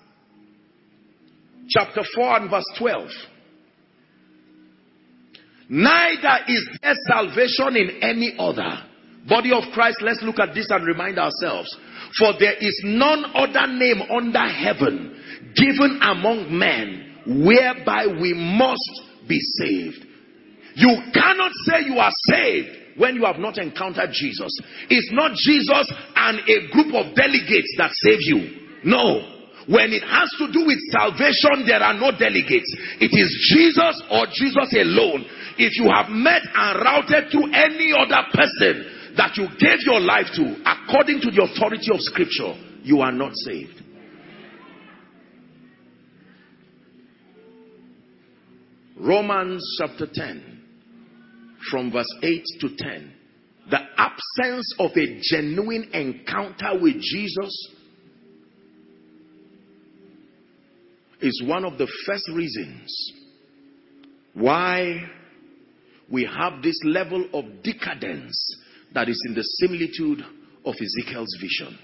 chapter four and verse twelve. Neither is there salvation in any other, Body of Christ, let's look at this and remind ourselves. For there is none other name under heaven given among men whereby we must be saved. You cannot say you are saved when you have not encountered Jesus. It's not Jesus and a group of delegates that save you. No. When it has to do with salvation, there are no delegates. It is Jesus or Jesus alone. If you have met and routed to any other person that you gave your life to, according to the authority of Scripture, you are not saved. Romans chapter ten, from verse eight to ten. The absence of a genuine encounter with Jesus is one of the first reasons why we have this level of decadence that is in the similitude of Ezekiel's vision.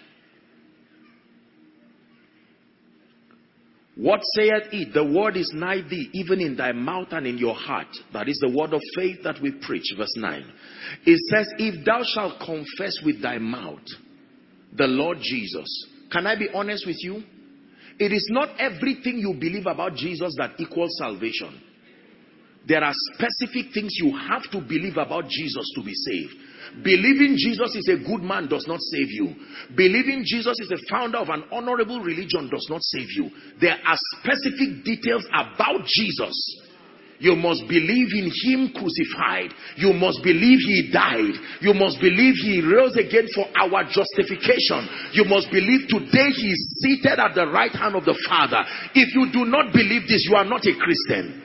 What saith it? The word is nigh thee, even in thy mouth and in your heart. That is the word of faith that we preach. Verse nine. It says, if thou shalt confess with thy mouth the Lord Jesus. Can I be honest with you? It is not everything you believe about Jesus that equals salvation. There are specific things you have to believe about Jesus to be saved. Believing Jesus is a good man does not save you. Believing Jesus is the founder of an honorable religion does not save you. There are specific details about Jesus. You must believe in him crucified. You must believe he died. You must believe he rose again for our justification. You must believe today he is seated at the right hand of the Father. If you do not believe this, you are not a Christian.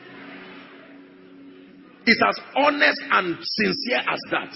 It's as honest and sincere as that.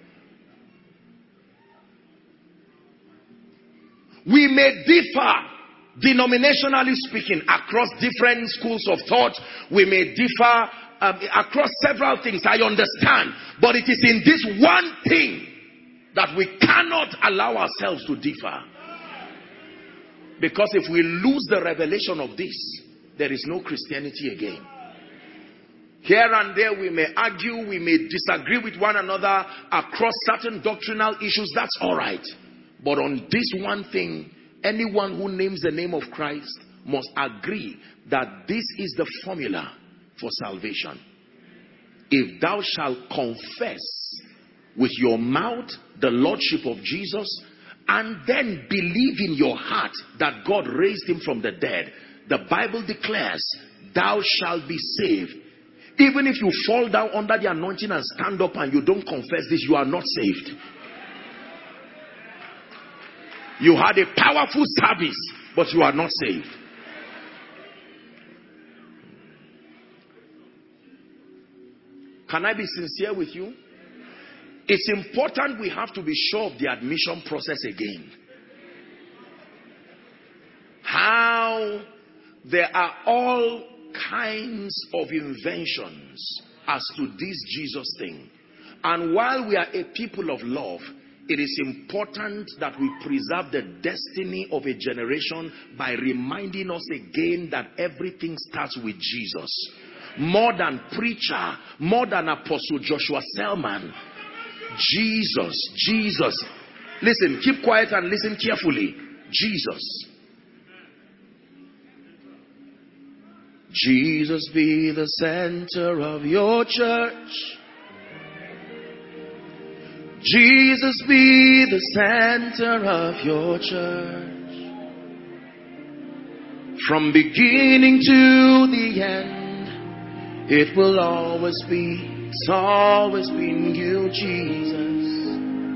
We may differ, denominationally speaking, across different schools of thought. We may differ um, across several things. I understand. But it is in this one thing that we cannot allow ourselves to differ. Because if we lose the revelation of this, there is no Christianity again. Here and there we may argue, we may disagree with one another across certain doctrinal issues. That's all right. But on this one thing, anyone who names the name of Christ must agree that this is the formula for salvation. If thou shalt confess with your mouth the lordship of Jesus and then believe in your heart that God raised him from the dead, the Bible declares thou shalt be saved. Even if you fall down under the anointing and stand up and you don't confess this, you are not saved. You had a powerful service, but you are not saved. Can I be sincere with you? It's important we have to be sure of the admission process again. How there are all kinds of inventions as to this Jesus thing. And while we are a people of love, it is important that we preserve the destiny of a generation by reminding us again that everything starts with Jesus. More than preacher, more than Apostle Joshua Selman. Jesus, Jesus. Listen, keep quiet and listen carefully. Jesus. Jesus be the center of your church. Jesus be the center of your church. From beginning to the end, it will always be, it's always been you, Jesus.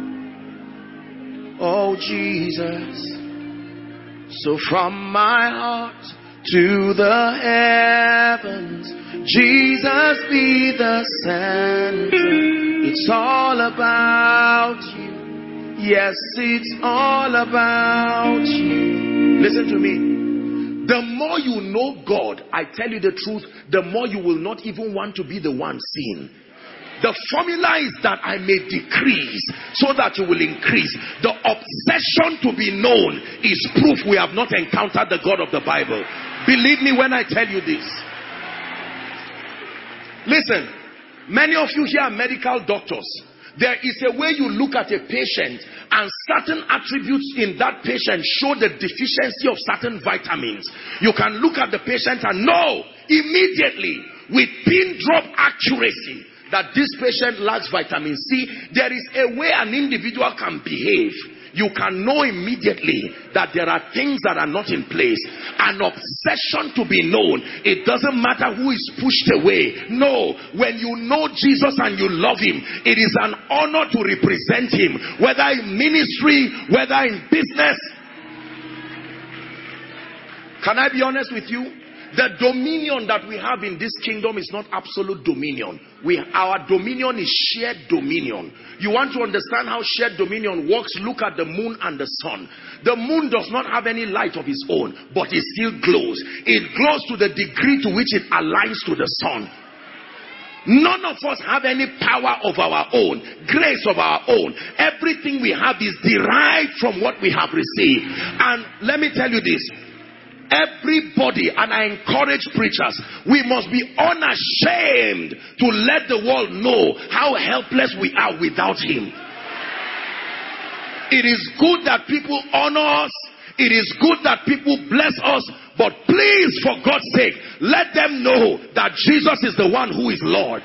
Oh, Jesus. So from my heart to the heavens, Jesus be the center. It's all about you. Yes, it's all about you. Listen to me. The more you know God, I tell you the truth, the more you will not even want to be the one seen. The formula is that I may decrease so that you will increase. The obsession to be known is proof we have not encountered the God of the Bible. Believe me when I tell you this. Listen, many of you here are medical doctors. There is a way you look at a patient and certain attributes in that patient show the deficiency of certain vitamins. You can look at the patient and know immediately with pin drop accuracy that this patient lacks vitamin C. There is a way an individual can behave. You can know immediately that there are things that are not in place. An obsession to be known. It doesn't matter who is pushed away. No, when you know Jesus and you love him, it is an honor to represent him, whether in ministry, whether in business. Can I be honest with you? The dominion that we have in this kingdom is not absolute dominion. We, our dominion is shared dominion. You want to understand how shared dominion works? Look at the moon and the sun. The moon does not have any light of its own, but it still glows. It glows to the degree to which it aligns to the sun. None of us have any power of our own, grace of our own. Everything we have is derived from what we have received. And let me tell you this. Everybody, and I encourage preachers, we must be unashamed to let the world know how helpless we are without him. It is good that people honor us. It is good that people bless us. But please, for God's sake, let them know that Jesus is the one who is Lord.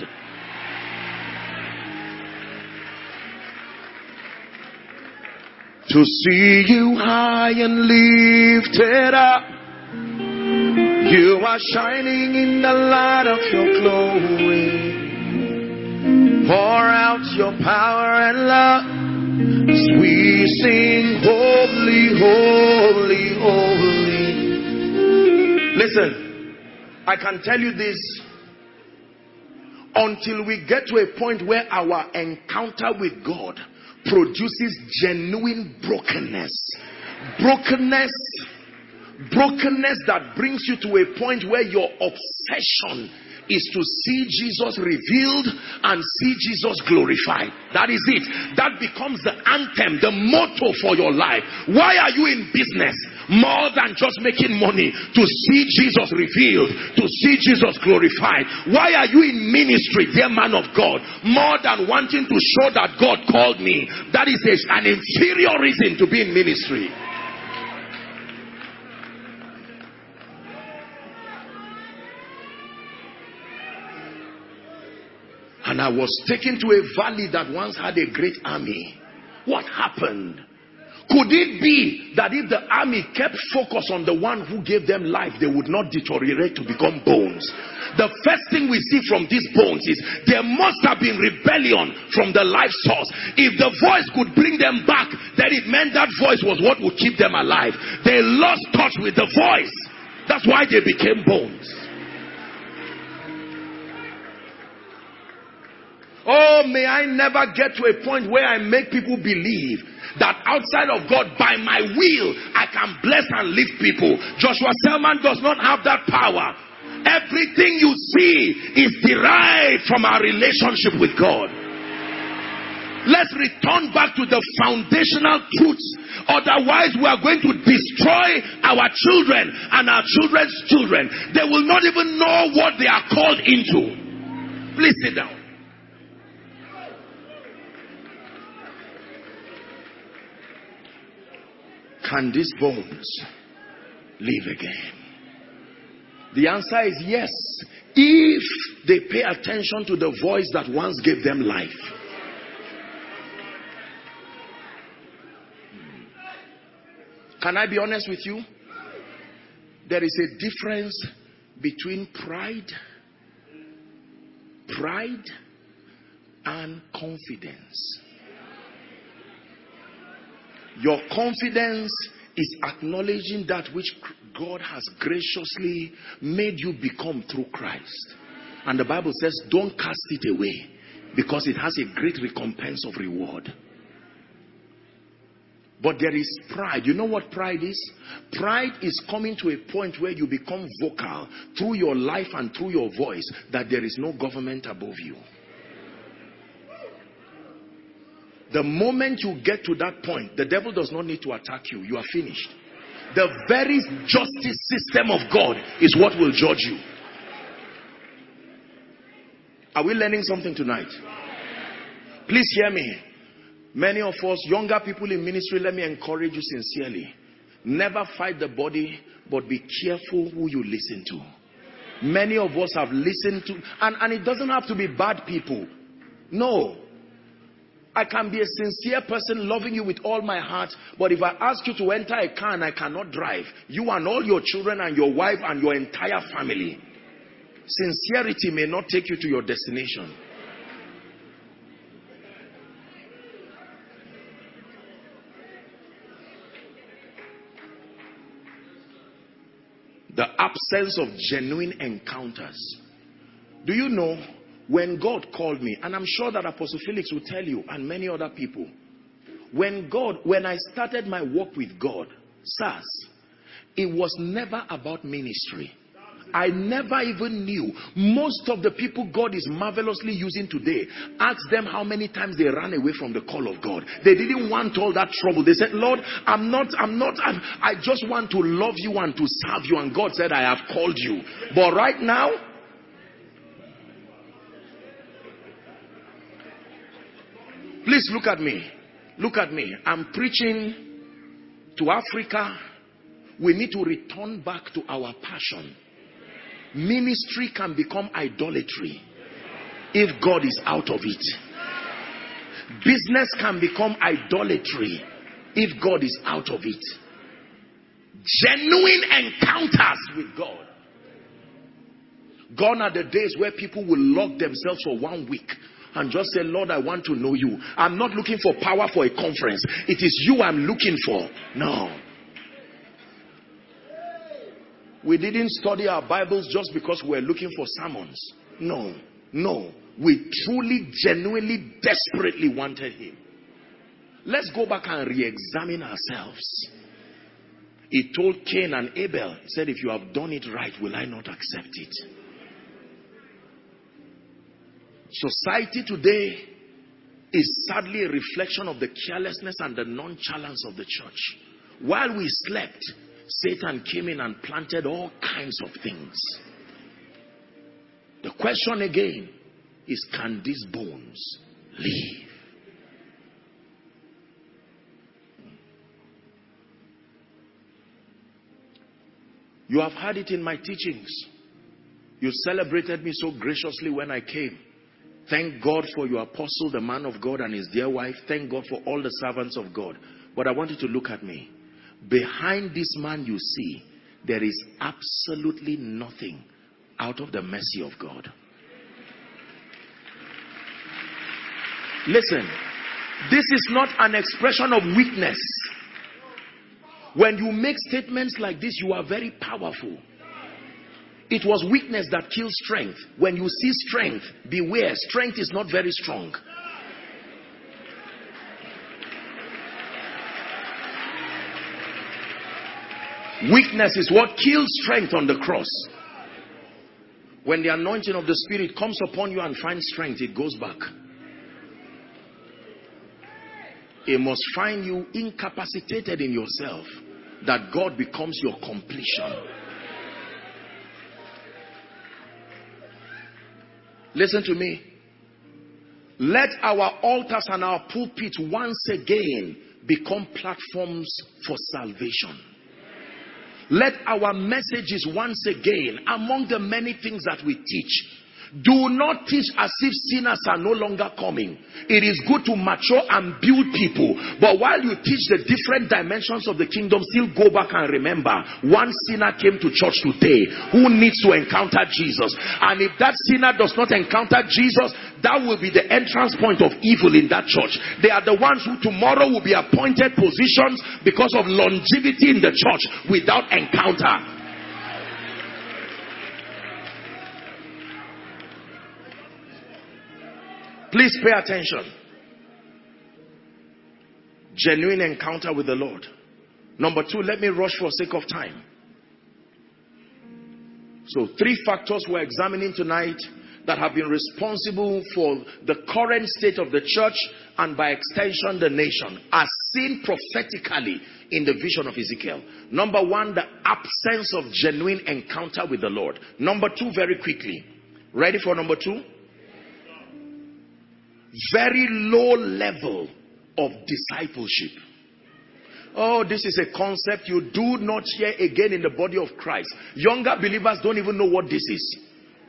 To see you high and lifted up, you are shining in the light of your glory. Pour out your power and love as we sing holy, holy, holy. Listen, I can tell you this. Until we get to a point where our encounter with God produces genuine brokenness. Brokenness Brokenness that brings you to a point where your obsession is to see Jesus revealed and see Jesus glorified. That is it. That becomes the anthem, the motto for your life. Why are you in business? More than just making money. To see Jesus revealed, to see Jesus glorified. Why are you in ministry, dear man of God? More than wanting to show that God called me. That is an inferior reason to be in ministry. And I was taken to a valley that once had a great army. What happened? Could it be that if the army kept focus on the one who gave them life, they would not deteriorate to become bones? The first thing we see from these bones is there must have been rebellion from the life source. If the voice could bring them back, then it meant that voice was what would keep them alive. They lost touch with the voice. That's why they became bones. Oh, may I never get to a point where I make people believe that outside of God, by my will, I can bless and lift people. Joshua Selman does not have that power. Everything you see is derived from our relationship with God. Let's return back to the foundational truths. Otherwise, we are going to destroy our children and our children's children. They will not even know what they are called into. Please sit down. Can these bones live again? The answer is yes, if they pay attention to the voice that once gave them life. Can I be honest with you? There is a difference between pride, pride and confidence. Your confidence is acknowledging that which God has graciously made you become through Christ. And the Bible says, don't cast it away, because it has a great recompense of reward. But there is pride. You know what pride is? Pride is coming to a point where you become vocal through your life and through your voice that there is no government above you. The moment you get to that point, the devil does not need to attack you. You are finished. The very justice system of God is what will judge you. Are we learning something tonight? Please hear me. Many of us, younger people in ministry, let me encourage you sincerely. Never fight the body, but be careful who you listen to. Many of us have listened to, and, and it doesn't have to be bad people. No. I can be a sincere person loving you with all my heart, but if I ask you to enter a car and I cannot drive, you and all your children and your wife and your entire family, sincerity may not take you to your destination. The absence of genuine encounters. Do you know, when God called me, and I'm sure that Apostle Felix will tell you, and many other people, when God, when I started my walk with God, sirs, it was never about ministry. I never even knew. Most of the people God is marvelously using today, ask them how many times they ran away from the call of God. They didn't want all that trouble. They said, Lord, I'm not, I'm not, I'm, I just want to love you and to serve you. And God said, I have called you. But right now, please look at me. Look at me. I'm preaching to Africa. We need to return back to our passion. Ministry can become idolatry if God is out of it. Business can become idolatry if God is out of it. Genuine encounters with God. Gone are the days where people will lock themselves for one week and just say, Lord, I want to know you. I'm not looking for power for a conference. It is you I'm looking for. No. We didn't study our Bibles just because we're looking for sermons. No. No. We truly, genuinely, desperately wanted him. Let's go back and re-examine ourselves. He told Cain and Abel, he said, if you have done it right, will I not accept it? Society today is sadly a reflection of the carelessness and the nonchalance of the church. While we slept, Satan came in and planted all kinds of things. The question again is, can these bones live? You have heard it in my teachings. You celebrated me so graciously when I came. Thank God for your apostle, the man of God, and his dear wife. Thank God for all the servants of God. But I want you to look at me. Behind this man you see, there is absolutely nothing out of the mercy of God. Listen, this is not an expression of weakness. When you make statements like this, you are very powerful. It was weakness that kills strength. When you see strength, beware. Strength is not very strong. Weakness is what kills strength on the cross. When the anointing of the Spirit comes upon you and finds strength, it goes back. It must find you incapacitated in yourself, that God becomes your completion. Listen to me. Let our altars and our pulpits once again become platforms for salvation. Let our messages once again, among the many things that we teach, do not teach as if sinners are no longer coming. It is good to mature and build people. But while you teach the different dimensions of the kingdom, still go back and remember, one sinner came to church today who needs to encounter Jesus. And if that sinner does not encounter Jesus, that will be the entrance point of evil in that church. They are the ones who tomorrow will be appointed positions because of longevity in the church without encounter. Please pay attention. Genuine encounter with the Lord. Number two, let me rush for sake of time. So three factors we're examining tonight that have been responsible for the current state of the church and by extension the nation, as seen prophetically in the vision of Ezekiel. Number one, the absence of genuine encounter with the Lord. Number two, very quickly. Ready for number two? very low level of discipleship. Oh, this is a concept you do not hear again in the body of Christ. Younger believers don't even know what this is.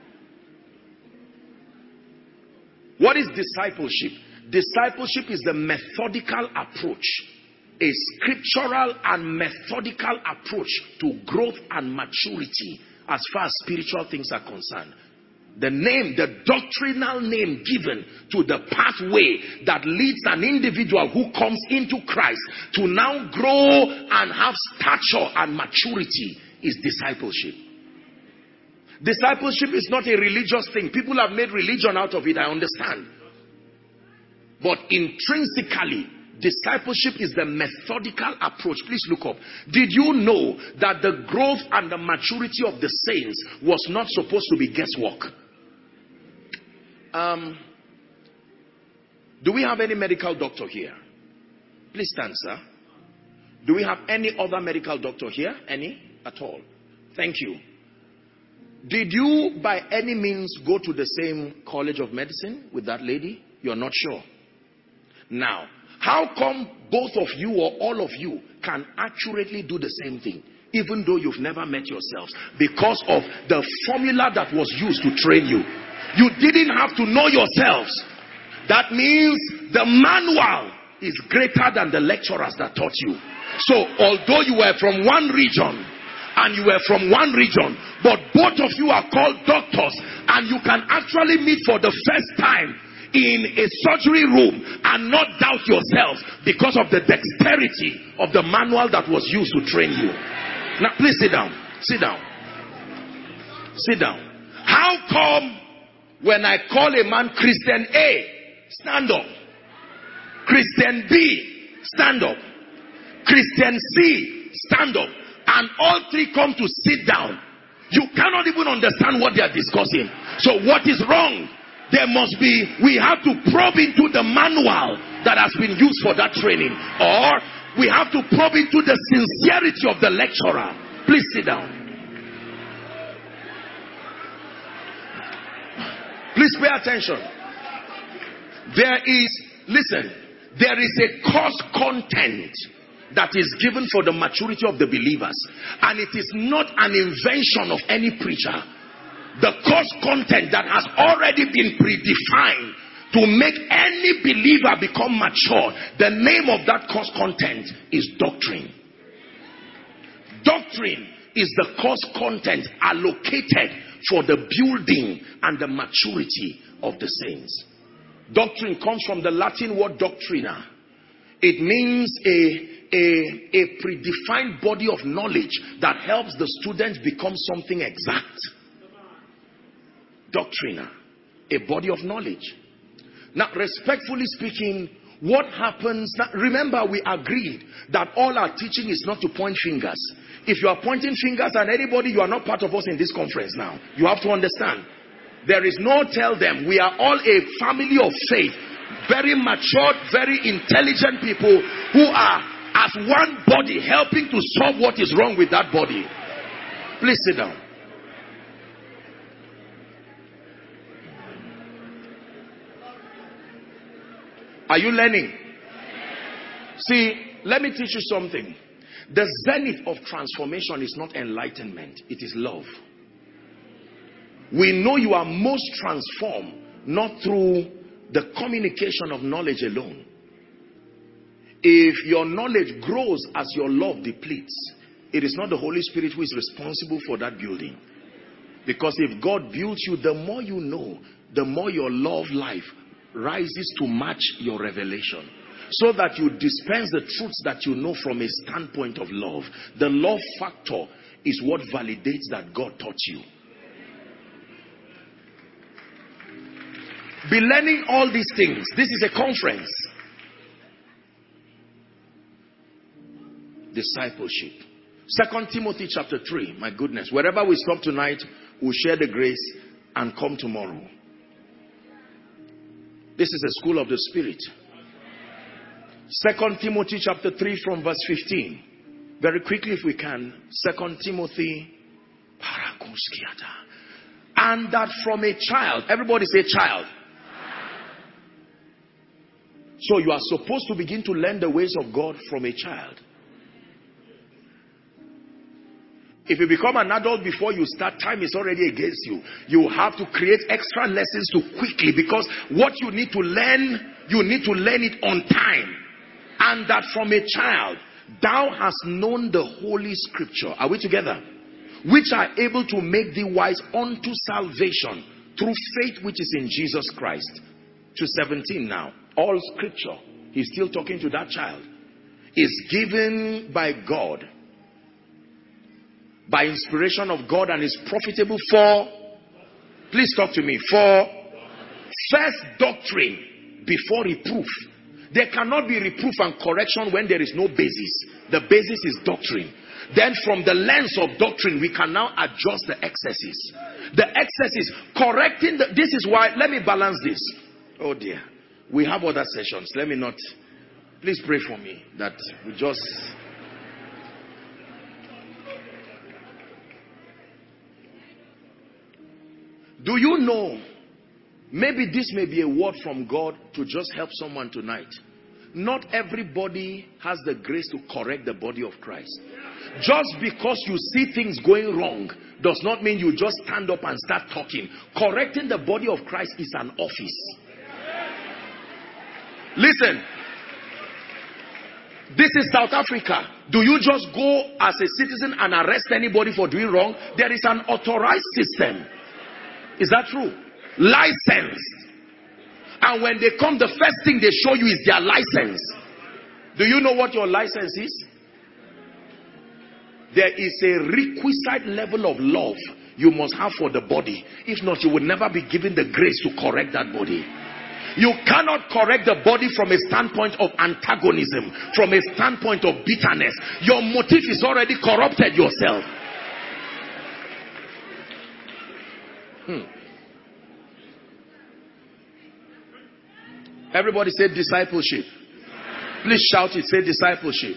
What is discipleship? Discipleship is the methodical approach, a scriptural and methodical approach to growth and maturity as far as spiritual things are concerned. The name, the doctrinal name given to the pathway that leads an individual who comes into Christ to now grow and have stature and maturity is discipleship. Discipleship is not a religious thing. People have made religion out of it, I understand. But intrinsically, discipleship is the methodical approach. Please look up. Did you know that the growth and the maturity of the saints was not supposed to be guesswork? Um, do we have any medical doctor here? Please stand, sir. Do we have any other medical doctor here? Any? At all? Thank you. Did you by any means go to the same college of medicine with that lady? You're not sure. Now, how come both of you or all of you can accurately do the same thing, even though you've never met yourselves? Because of the formula that was used to train you. You didn't have to know yourselves. That means the manual is greater than the lecturers that taught you. So, although you were from one region, and you were from one region, but both of you are called doctors, and you can actually meet for the first time in a surgery room and not doubt yourselves because of the dexterity of the manual that was used to train you. Now please sit down. Sit down. Sit down. How come when I call a man Christian A, stand up. Christian B, stand up. Christian C, stand up. And all three come to sit down. You cannot even understand what they are discussing. So what is wrong? There must be, we have to probe into the manual that has been used for that training. Or we have to probe into the sincerity of the lecturer. Please sit down. Please pay attention. There is, listen, there is a course content that is given for the maturity of the believers. And it is not an invention of any preacher. The course content that has already been predefined to make any believer become mature, the name of that course content is doctrine. Doctrine is the course content allocated for the building and the maturity of the saints. Doctrine comes from the Latin word doctrina. It means a, a, a predefined body of knowledge that helps the student become something exact. Doctrina, a body of knowledge. Now, respectfully speaking, what happens now, remember we agreed that all our teaching is not to point fingers. If you are pointing fingers at anybody, you are not part of us in this conference now. You have to understand. There is no tell them. We are all a family of faith. Very matured, very intelligent people who are as one body helping to solve what is wrong with that body. Please sit down. Are you learning? See, let me teach you something. The zenith of transformation is not enlightenment. It is love. We know you are most transformed not through the communication of knowledge alone. If your knowledge grows as your love depletes, it is not the Holy Spirit who is responsible for that building. Because if God builds you, the more you know, the more your love life rises to match your revelation, so that you dispense the truths that you know from a standpoint of love. The love factor is what validates that God taught you. Be learning all these things. This is a conference. Discipleship. Second Timothy chapter three. My goodness. Wherever we stop tonight, we'll share the grace and come tomorrow. This is a school of the Spirit. Second Timothy chapter three from verse fifteen. Very quickly if we can. Second Timothy. And that from a child. Everybody say child. So you are supposed to begin to learn the ways of God from a child. If you become an adult before you start, time is already against you. You have to create extra lessons too quickly, because what you need to learn, you need to learn it on time. And that from a child, thou hast known the holy scripture. Are we together? Which are able to make thee wise unto salvation through faith which is in Jesus Christ. To seventeen now. All scripture, he's still talking to that child, is given by God, by inspiration of God, and is profitable for, please talk to me, for first doctrine before reproof. There cannot be reproof and correction when there is no basis. The basis is doctrine. Then from the lens of doctrine, we can now adjust the excesses. The excesses, correcting, the, this is why, let me balance this. Oh dear, we have other sessions. Let me not, please pray for me that we just... Do you know, maybe this may be a word from God to just help someone tonight. Not everybody has the grace to correct the body of Christ. Just because you see things going wrong does not mean you just stand up and start talking. Correcting the body of Christ is an office. Listen, this is South Africa. Do you just go as a citizen and arrest anybody for doing wrong? There is an authorized system. Is that true? Licensed. And when they come, the first thing they show you is their license. Do you know what your license is? There is a requisite level of love you must have for the body. If not, you will never be given the grace to correct that body. You cannot correct the body from a standpoint of antagonism, from a standpoint of bitterness. Your motive is already corrupted yourself. Hmm. Everybody say discipleship. Please shout it. Say discipleship.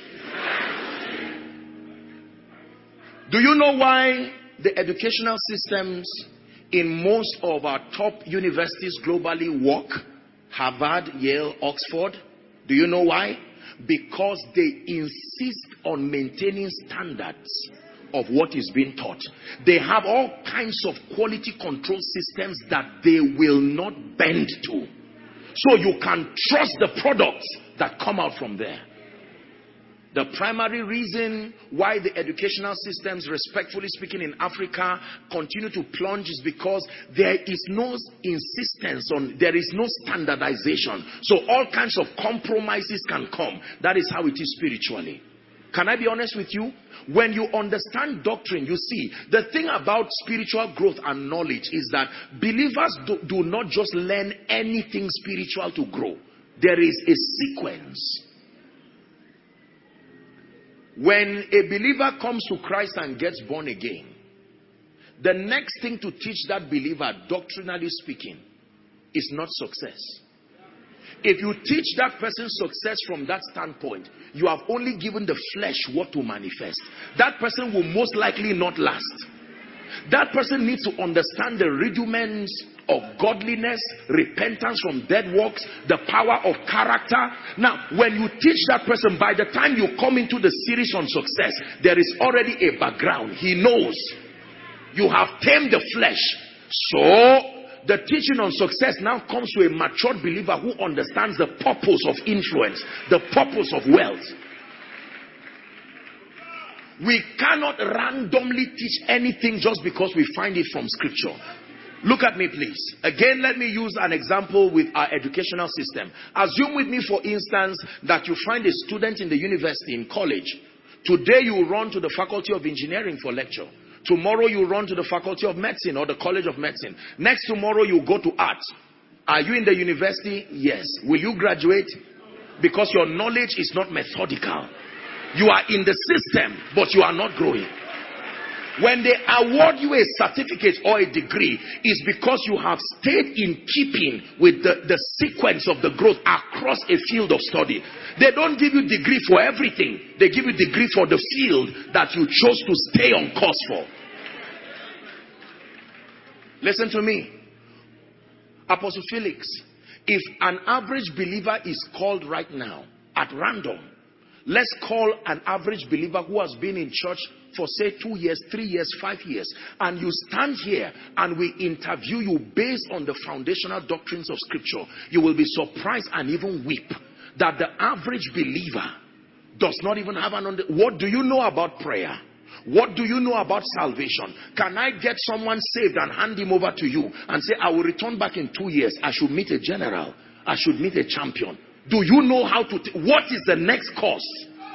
Do you know why the educational systems in most of our top universities globally work? Harvard, Yale, Oxford. Do you know why? Because they insist on maintaining standards of what is being taught. They have all kinds of quality control systems that they will not bend to. So you can trust the products that come out from there. The primary reason why the educational systems, respectfully speaking, in Africa continue to plunge is because there is no insistence on, there is no standardization. So all kinds of compromises can come. That is how it is spiritually. Can I be honest with you? When you understand doctrine, you see, the thing about spiritual growth and knowledge is that believers do, do not just learn anything spiritual to grow. There is a sequence. When a believer comes to Christ and gets born again, the next thing to teach that believer, doctrinally speaking, is not success. If you teach that person success from that standpoint, you have only given the flesh what to manifest. That person will most likely not last. That person needs to understand the rudiments of godliness, repentance from dead works, the power of character. Now, when you teach that person, by the time you come into the series on success, there is already a background. He knows. You have tamed the flesh. So, the teaching on success now comes to a matured believer who understands the purpose of influence, the purpose of wealth. We cannot randomly teach anything just because we find it from scripture. Look at me, please. Again, let me use an example with our educational system. Assume with me, for instance, that you find a student in the university, in college. Today you run to the Faculty of Engineering for lecture. Tomorrow you run to the Faculty of Medicine or the College of Medicine. Next tomorrow you go to arts. Are you in the university? Yes. Will you graduate? Because your knowledge is not methodical. You are in the system, but you are not growing. When they award you a certificate or a degree, it's because you have stayed in keeping with the, the sequence of the growth across a field of study. They don't give you degree for everything. They give you degree for the field that you chose to stay on course for. Listen to me. Apostle Felix, If an average believer is called right now at random, let's call an average believer who has been in church for say two years, three years, five years, and you stand here and we interview you based on the foundational doctrines of Scripture, you will be surprised and even weep that the average believer does not even have an under. What do you know about prayer? What do you know about salvation? Can I get someone saved and hand him over to you and say, I will return back in two years. I should meet a general. I should meet a champion. Do you know how to, t- what is the next course?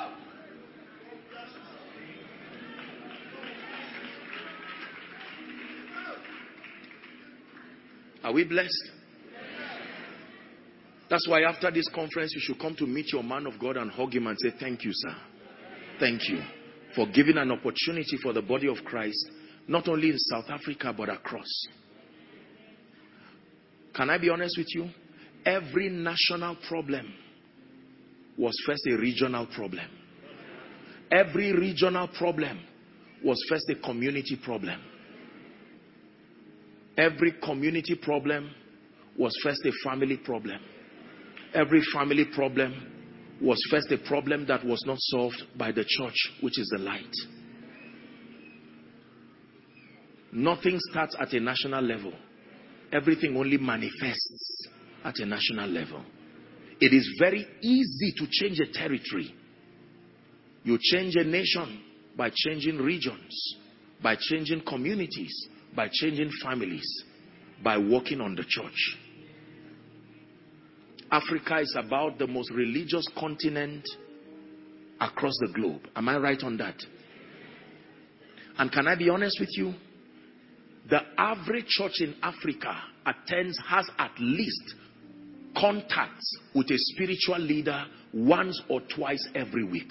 Are we blessed? That's why after this conference, you should come to meet your man of God and hug him and say, thank you, sir. Thank you for giving an opportunity for the body of Christ, not only in South Africa, but across. Can I be honest with you? Every national problem was first a regional problem. Every regional problem was first a community problem. Every community problem was first a family problem. Every family problem was first a problem that was not solved by the church, which is the light. Nothing starts at a national level. Everything only manifests at a national level. It is very easy to change a territory. You change a nation by changing regions, by changing communities, by changing families, by working on the church. Africa is about the most religious continent across the globe. Am I right on that? And can I be honest with you? The average church in Africa attends, has at least contacts with a spiritual leader once or twice every week.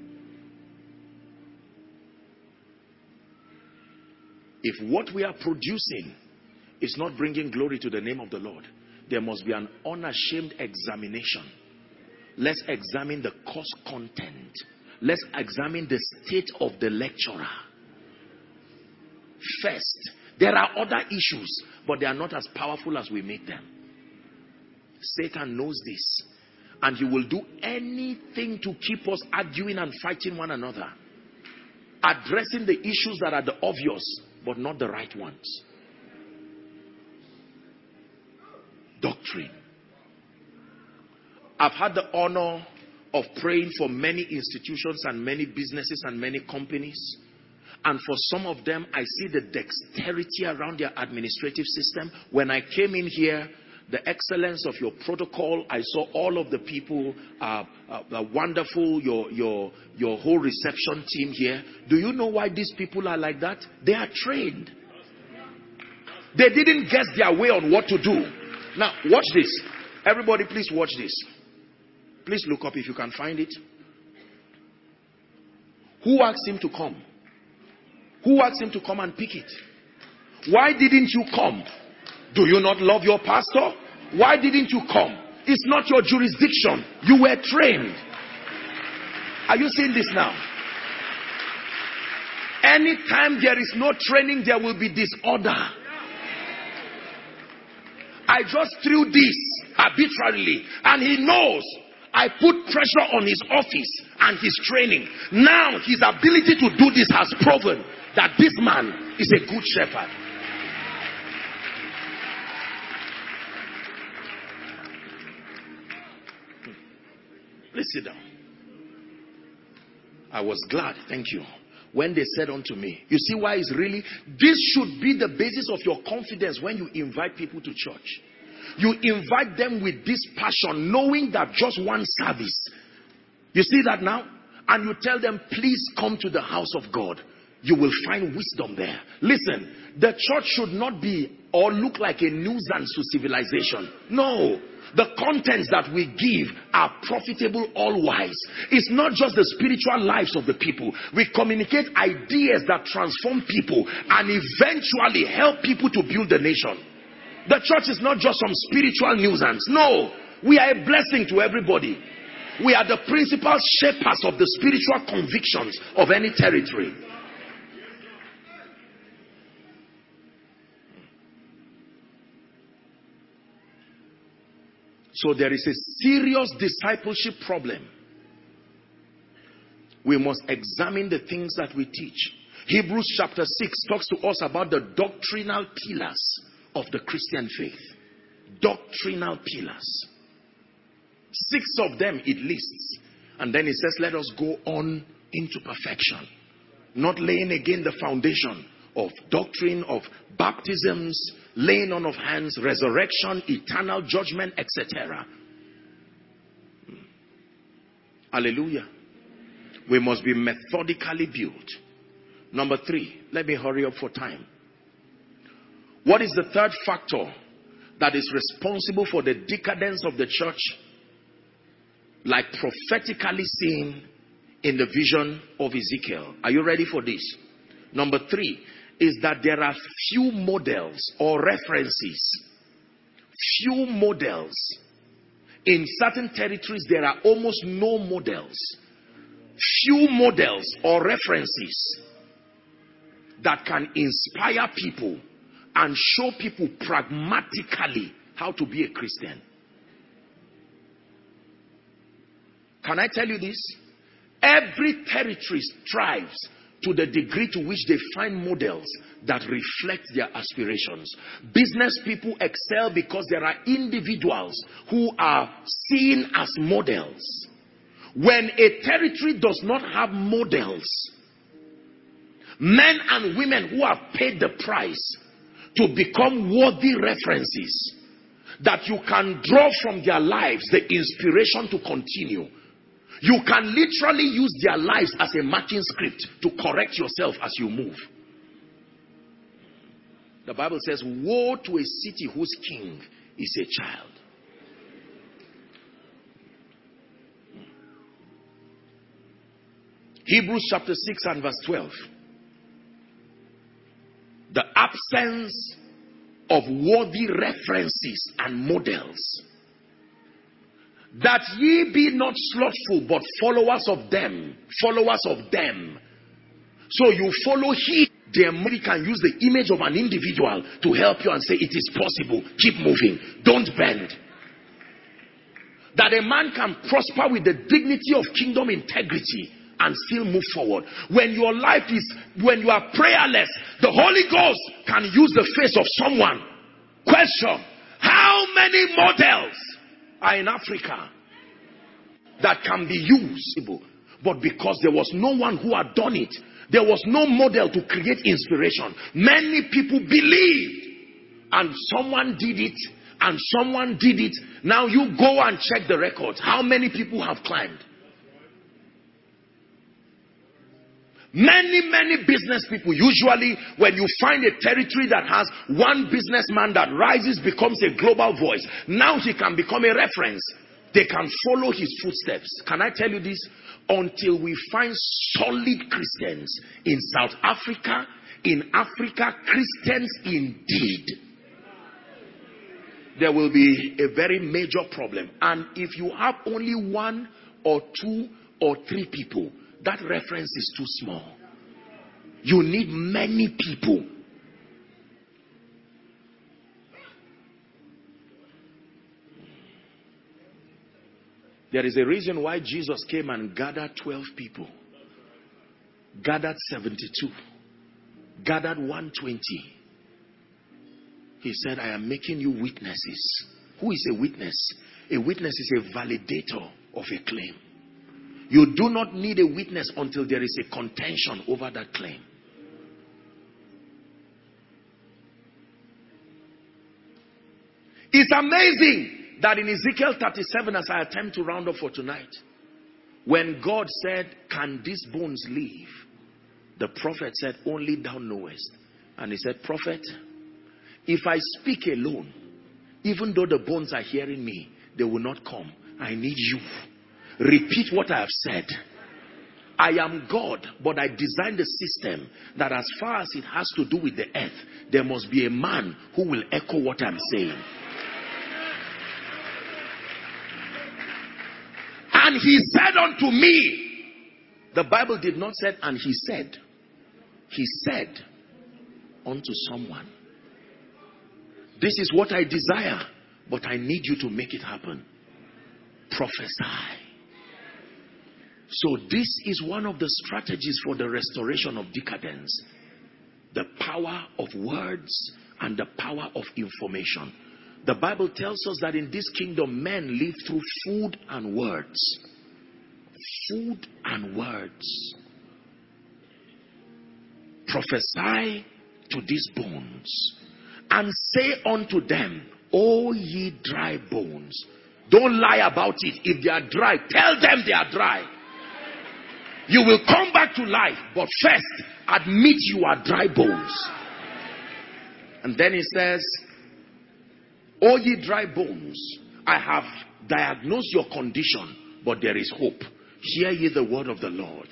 If what we are producing is not bringing glory to the name of the Lord, there must be an unashamed examination. Let's examine the course content. Let's examine the state of the lecturer. First, there are other issues, but they are not as powerful as we make them. Satan knows this, and he will do anything to keep us arguing and fighting one another, addressing the issues that are the obvious, but not the right ones. Doctrine. I've had the honor of praying for many institutions and many businesses and many companies. And for some of them, I see the dexterity around their administrative system. When I came in here, the excellence of your protocol, I saw all of the people, uh, uh, wonderful, your, your, your whole reception team here. Do you know why these people are like that? They are trained. They didn't guess their way on what to do. Now, watch this. Everybody, please watch this. Please look up if you can find it. Who asked him to come? Who asked him to come and pick it? Why didn't you come? Do you not love your pastor? Why didn't you come? It's not your jurisdiction. You were trained. Are you seeing this now? Anytime there is no training, there will be disorder. I just threw this arbitrarily, and he knows I put pressure on his office and his training. Now his ability to do this has proven that this man is a good shepherd. Please sit down. I was glad, thank you, when they said unto me, you see why it's really, this should be the basis of your confidence when you invite people to church. You invite them with this passion, knowing that just one service. You see that now? And you tell them, please come to the house of God. You will find wisdom there. Listen, the church should not be or look like a nuisance to civilization. No. The contents that we give are profitable all-wise. It's not just the spiritual lives of the people. We communicate ideas that transform people and eventually help people to build the nation. The church is not just some spiritual nuisance. No. We are a blessing to everybody. We are the principal shapers of the spiritual convictions of any territory. So there is a serious discipleship problem. We must examine the things that we teach. Hebrews chapter six talks to us about the doctrinal pillars of the Christian faith. Doctrinal pillars. Six of them it lists. And then it says, let us go on into perfection. Not laying again the foundation of doctrine of baptisms, laying on of hands, resurrection, eternal judgment, et cetera. Hallelujah. We must be methodically built. Number three, let me hurry up for time. What is the third factor that is responsible for the decadence of the church? Like prophetically seen in the vision of Ezekiel. Are you ready for this? Number three is that there are few models or references. Few models. In certain territories, there are almost no models. Few models or references that can inspire people and show people pragmatically how to be a Christian. Can I tell you this? Every territory strives to the degree to which they find models that reflect their aspirations. Business people excel because there are individuals who are seen as models. When a territory does not have models, men and women who have paid the price to become worthy references that you can draw from their lives the inspiration to continue. You can literally use their lives as a matching script to correct yourself as you move. The Bible says, woe to a city whose king is a child. Hebrews chapter six and verse twelve. The absence of worthy references and models. That ye be not slothful, but followers of them. Followers of them. So you follow him. The American use the image of an individual to help you and say it is possible. Keep moving. Don't bend. That a man can prosper with the dignity of kingdom integrity and still move forward. When your life is, when you are prayerless, the Holy Ghost can use the face of someone. Question: how many models are in Africa that can be used? But because there was no one who had done it, there was no model to create inspiration. Many people believed, and someone did it, and someone did it. Now you go and check the records. How many people have climbed? Many, many business people, usually when you find a territory that has one businessman that rises, becomes a global voice, now he can become a reference. They can follow his footsteps. Can I tell you this? Until we find solid Christians in South Africa, in Africa, Christians indeed, there will be a very major problem. And if you have only one or two or three people, that reference is too small. You need many people. There is a reason why Jesus came and gathered twelve people, gathered seventy-two, gathered one hundred twenty. He said, I am making you witnesses. Who is a witness? A witness is a validator of a claim. You do not need a witness until there is a contention over that claim. It's amazing that in Ezekiel thirty-seven, as I attempt to round up for tonight, when God said, can these bones live? The prophet said, only thou knowest. And he said, prophet, if I speak alone, even though the bones are hearing me, they will not come. I need you. Repeat what I have said. I am God, but I designed a system that as far as it has to do with the earth, there must be a man who will echo what I'm saying. And he said unto me, the Bible did not say, and he said. He said unto someone, this is what I desire, but I need you to make it happen. Prophesy. So this is one of the strategies for the restoration of decadence. The power of words and the power of information. The Bible tells us that in this kingdom, men live through food and words. Food and words. Prophesy to these bones and say unto them, O ye dry bones. Don't lie about it. If they are dry, tell them they are dry. You will come back to life, but first admit you are dry bones. And then he says, O ye dry bones, I have diagnosed your condition, but there is hope. Hear ye the word of the Lord.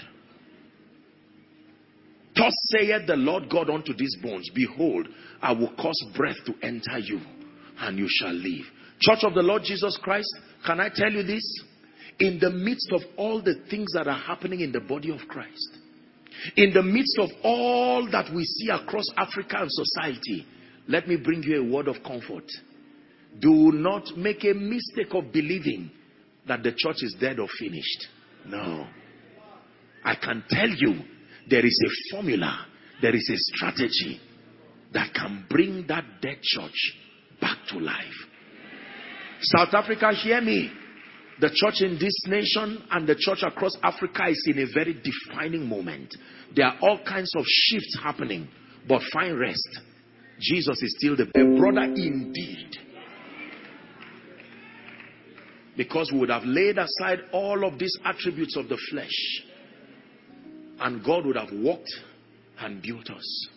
Thus saith the Lord God unto these bones, behold, I will cause breath to enter you, and you shall live. Church of the Lord Jesus Christ, can I tell you this? In the midst of all the things that are happening in the body of Christ, in the midst of all that we see across Africa and society, let me bring you a word of comfort. Do not make a mistake of believing that the church is dead or finished. No. I can tell you, there is a formula, there is a strategy that can bring that dead church back to life. South Africa, hear me. The church in this nation and the church across Africa is in a very defining moment. There are all kinds of shifts happening, but find rest. Jesus is still the best brother indeed. Because we would have laid aside all of these attributes of the flesh, and God would have walked and built us.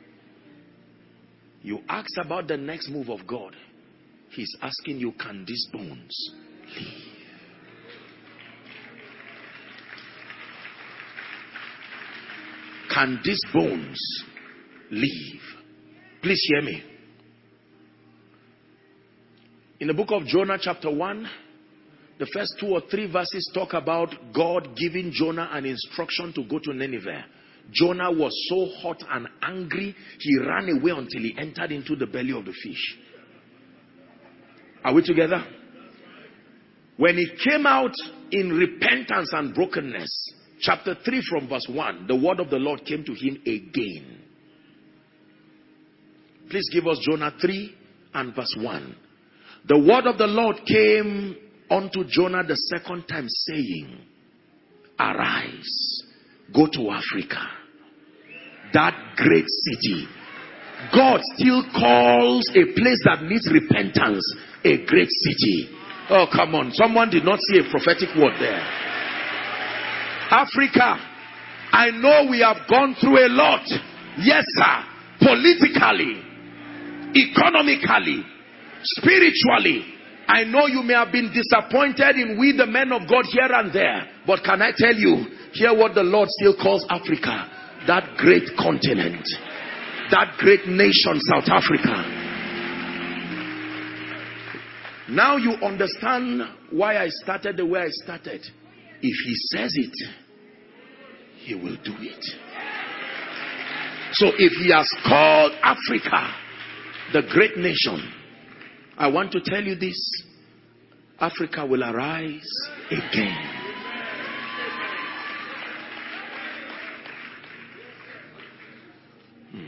You asked about the next move of God. He's asking you, can these bones live? Can these bones live? Please hear me. In the book of Jonah chapter one, the first two or three verses talk about God giving Jonah an instruction to go to Nineveh. Jonah was so hot and angry, he ran away until he entered into the belly of the fish. Are we together? When he came out in repentance and brokenness, chapter three from verse one, the word of the Lord came to him again. Please give us Jonah three and verse one. The word of the Lord came unto Jonah the second time, saying, arise, go to Africa, that great city. God still calls a place that needs repentance a great city. Oh, come on. Someone did not see a prophetic word there. Africa, I know we have gone through a lot. Yes, sir. Politically, economically, spiritually. I know you may have been disappointed in we the men of God here and there. But can I tell you, hear what the Lord still calls Africa. That great continent. That great nation, South Africa. Now you understand why I started the way I started. If he says it, he will do it. So if he has called Africa the great nation, I want to tell you this. Africa will arise again. Hmm.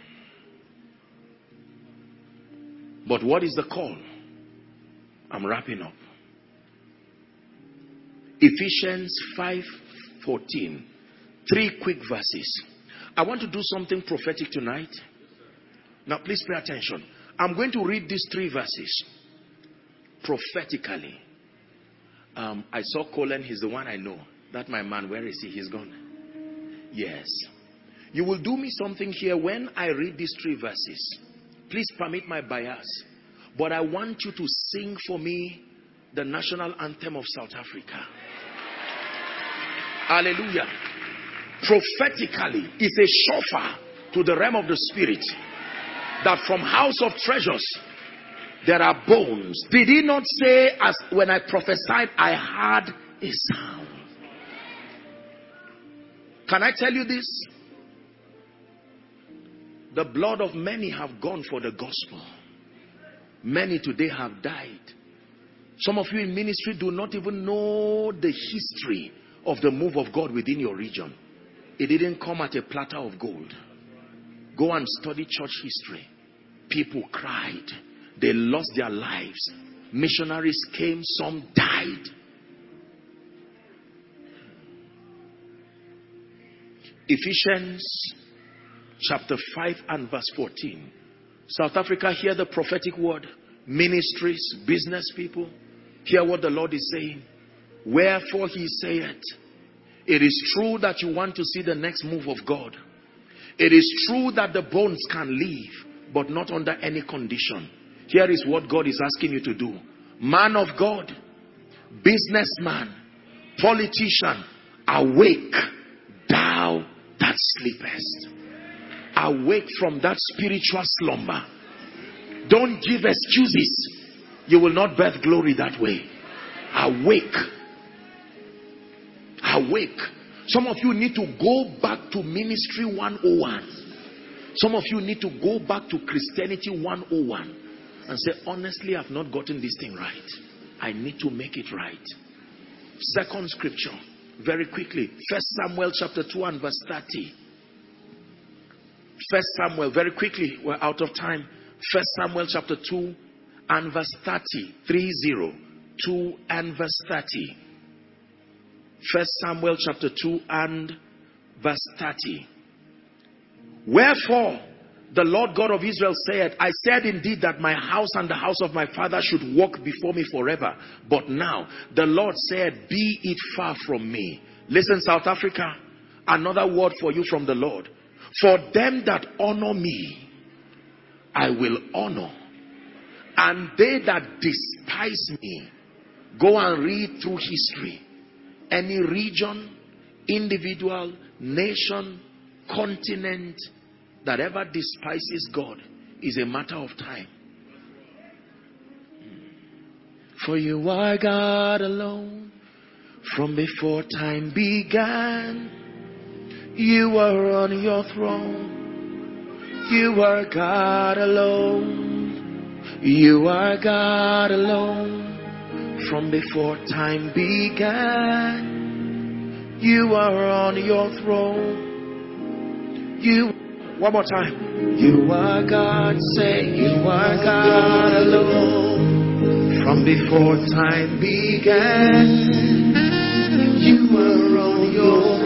But what is the call? I'm wrapping up. Ephesians five fourteen. Three quick verses. I want to do something prophetic tonight. Now please pay attention. I'm going to read these three verses prophetically. Um, I saw Colin. He's the one I know. That my man. Where is he? He's gone. Yes. You will do me something here when I read these three verses. Please permit my bias. But I want you to sing for me the national anthem of South Africa. Hallelujah. Prophetically, it's a shofar to the realm of the spirit. That from house of treasures, there are bones. Did he not say, as when I prophesied, I heard a sound? Can I tell you this? The blood of many have gone for the gospel. Many today have died. Some of you in ministry do not even know the history of the move of God within your region. It didn't come at a platter of gold. Go and study church history. People cried. They lost their lives. Missionaries came, some died. Ephesians chapter five and verse fourteen. South Africa, hear the prophetic word. Ministries, business people, hear what the Lord is saying. Wherefore he saith, it is true that you want to see the next move of God. It is true that the bones can live, but not under any condition. Here is what God is asking you to do. Man of God, businessman, politician, awake, thou that sleepest. Awake from that spiritual slumber. Don't give excuses. You will not birth glory that way. Awake. Awake. Some of you need to go back to ministry one oh one. Some of you need to go back to Christianity one oh one and say, honestly, I've not gotten this thing right. I need to make it right. Second scripture, very quickly. First Samuel chapter two and verse thirty. First Samuel, very quickly, we're out of time. First Samuel chapter two and verse thirty. Three zero. two and verse thirty. First Samuel chapter two and verse thirty. Wherefore the Lord God of Israel said, I said indeed that my house and the house of my father should walk before me forever. But now the Lord said, be it far from me. Listen, South Africa, another word for you from the Lord. For them that honor me, I will honor. And they that despise me, go and read through history. Any region, individual, nation, continent that ever despises God is a matter of time. For you are God alone. From before time began, you are on your throne. You are God alone. You are God alone. From before time began, you are on your throne. You, one more time. You are God, say you are God alone. From before time began, you are on your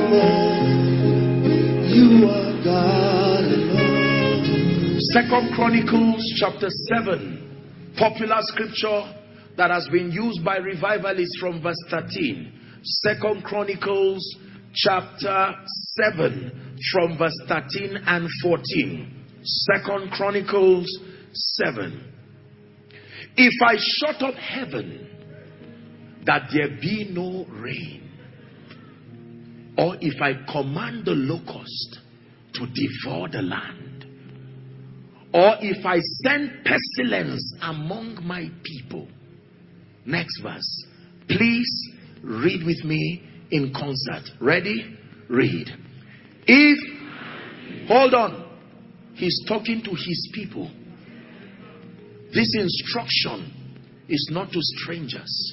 throne. You are God alone. Second Chronicles chapter seven, popular scripture that has been used by revivalists from verse thirteen. Second Chronicles chapter seven from verse thirteen and fourteen. Second Chronicles seven. If I shut up heaven that there be no rain, or if I command the locust to devour the land, or if I send pestilence among my people. Next verse. Please read with me in concert. Ready? Read. If, hold on. He's talking to his people. This instruction is not to strangers.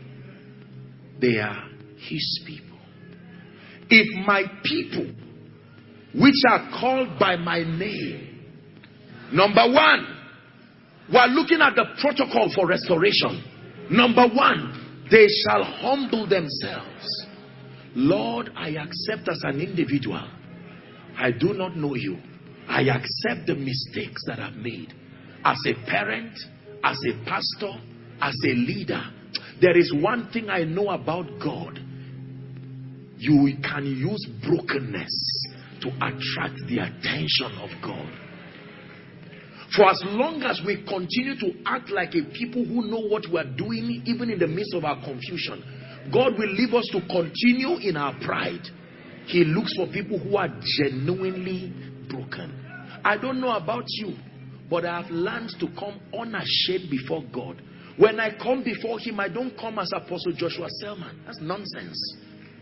They are his people. If my people, which are called by my name, number one, we're looking at the protocol for restoration. Number one, they shall humble themselves. Lord, I accept as an individual, I do not know you. I accept the mistakes that I've made. As a parent, as a pastor, as a leader, there is one thing I know about God. You can use brokenness to attract the attention of God. For as long as we continue to act like a people who know what we are doing, even in the midst of our confusion, God will leave us to continue in our pride. He looks for people who are genuinely broken. I don't know about you, but I have learned to come unashamed before God. When I come before him, I don't come as Apostle Joshua Selman. That's nonsense.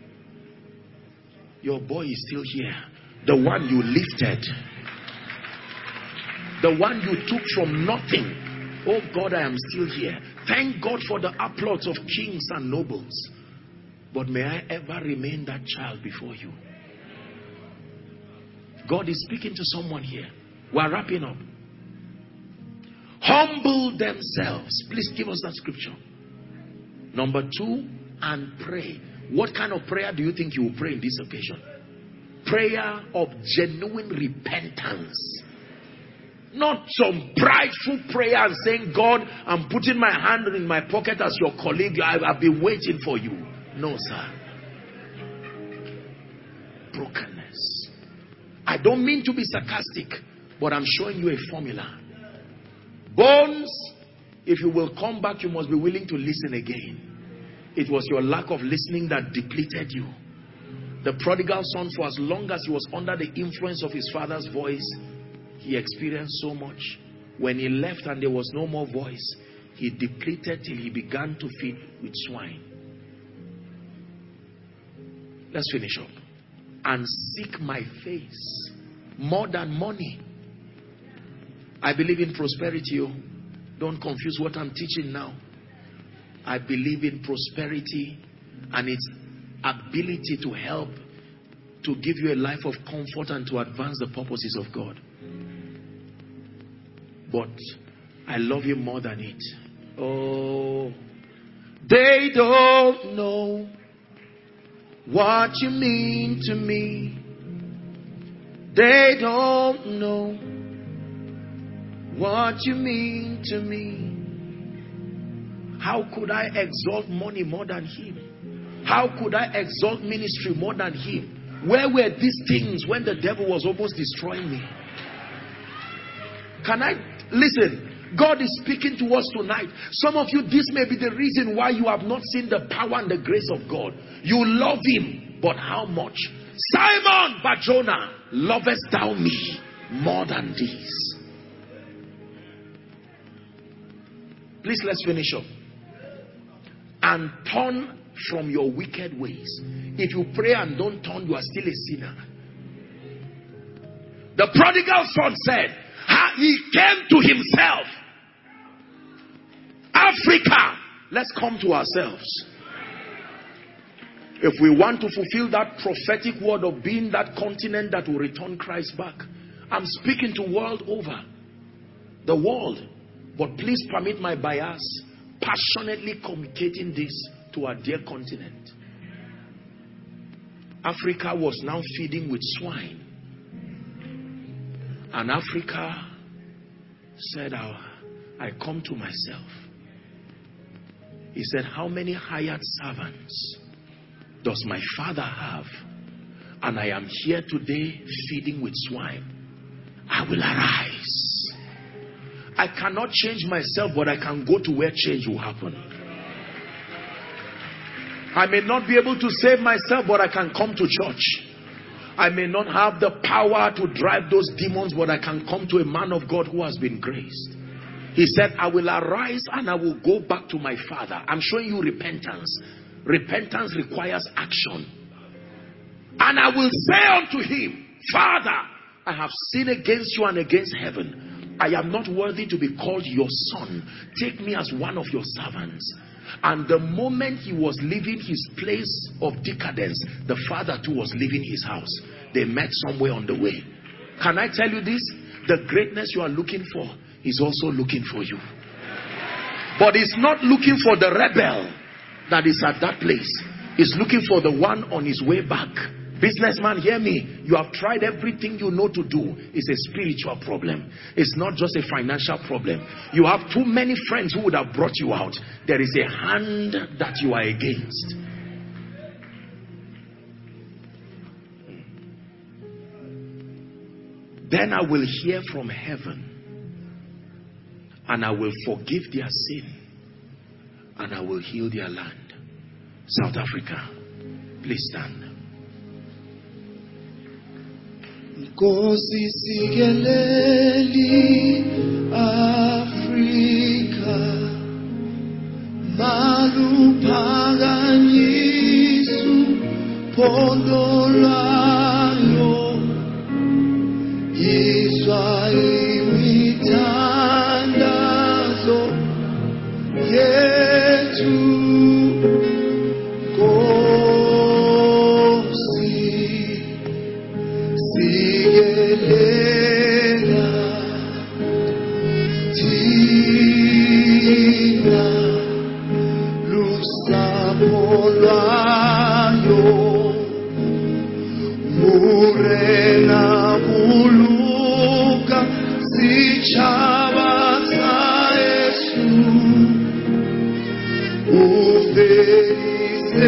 Your boy is still here. The one you lifted. The one you took from nothing Oh God, I am still here. Thank God for the applause of kings and nobles. But may I ever remain that child before you. God is speaking to someone here. We're wrapping up. Humble themselves. Please give us that scripture. Number two, and pray. What kind of prayer do you think you will pray in this occasion? Prayer of genuine repentance. Not some prideful prayer and saying, God, I'm putting my hand in my pocket as your colleague. I, I've been waiting for you. No, sir. Brokenness. I don't mean to be sarcastic, but I'm showing you a formula. Bones, if you will come back, you must be willing to listen again. It was your lack of listening that depleted you. The prodigal son, for as long as he was under the influence of his father's voice, he experienced so much. When he left and there was no more voice, he depleted till he began to feed with swine. Let's finish up. And seek my face more than money. I believe in prosperity. Oh. Don't confuse what I'm teaching now. I believe in prosperity and its ability to help to give you a life of comfort and to advance the purposes of God. But I love you more than it. Oh, they don't know what you mean to me. They don't know what you mean to me. How could I exalt money more than him? How could I exalt ministry more than him? Where were these things when the devil was almost destroying me? Can I listen? God is speaking to us tonight. Some of you, this may be the reason why you have not seen the power and the grace of God. You love him, but how much? Simon Bar-Jonah, lovest thou me more than these? Please, let's finish up. And turn from your wicked ways. If you pray and don't turn, you are still a sinner. The prodigal son said, he came to himself. Africa, let's come to ourselves. If we want to fulfill that prophetic word of being that continent that will return Christ back, I'm speaking to world over. The world. But please permit my bias, passionately communicating this to our dear continent. Africa was now feeding with swine. And Africa said, I come to myself. He said, how many hired servants does my father have? And I am here today feeding with swine. I will arise. I cannot change myself, but I can go to where change will happen. I may not be able to save myself, but I can come to church. I may not have the power to drive those demons, but I can come to a man of God who has been graced. He said, I will arise and I will go back to my father. I'm showing you repentance. Repentance requires action. And I will say unto him, Father, I have sinned against you and against heaven. I am not worthy to be called your son. Take me as one of your servants. And the moment he was leaving his place of decadence, the father too was leaving his house. They met somewhere on the way. Can I tell you this? The greatness you are looking for is also looking for you. But it's not looking for the rebel that is at that place. It's looking for the one on his way back. Businessman, hear me. You have tried everything you know to do. It's a spiritual problem. It's not just a financial problem. You have too many friends who would have brought you out. There is a hand that you are against. Then I will hear from heaven, and I will forgive their sin, and I will heal their land. South Africa, please stand. Nkosi sikeleli Afrika maluphakanyiswa phondo lwayo yiswa imithandazo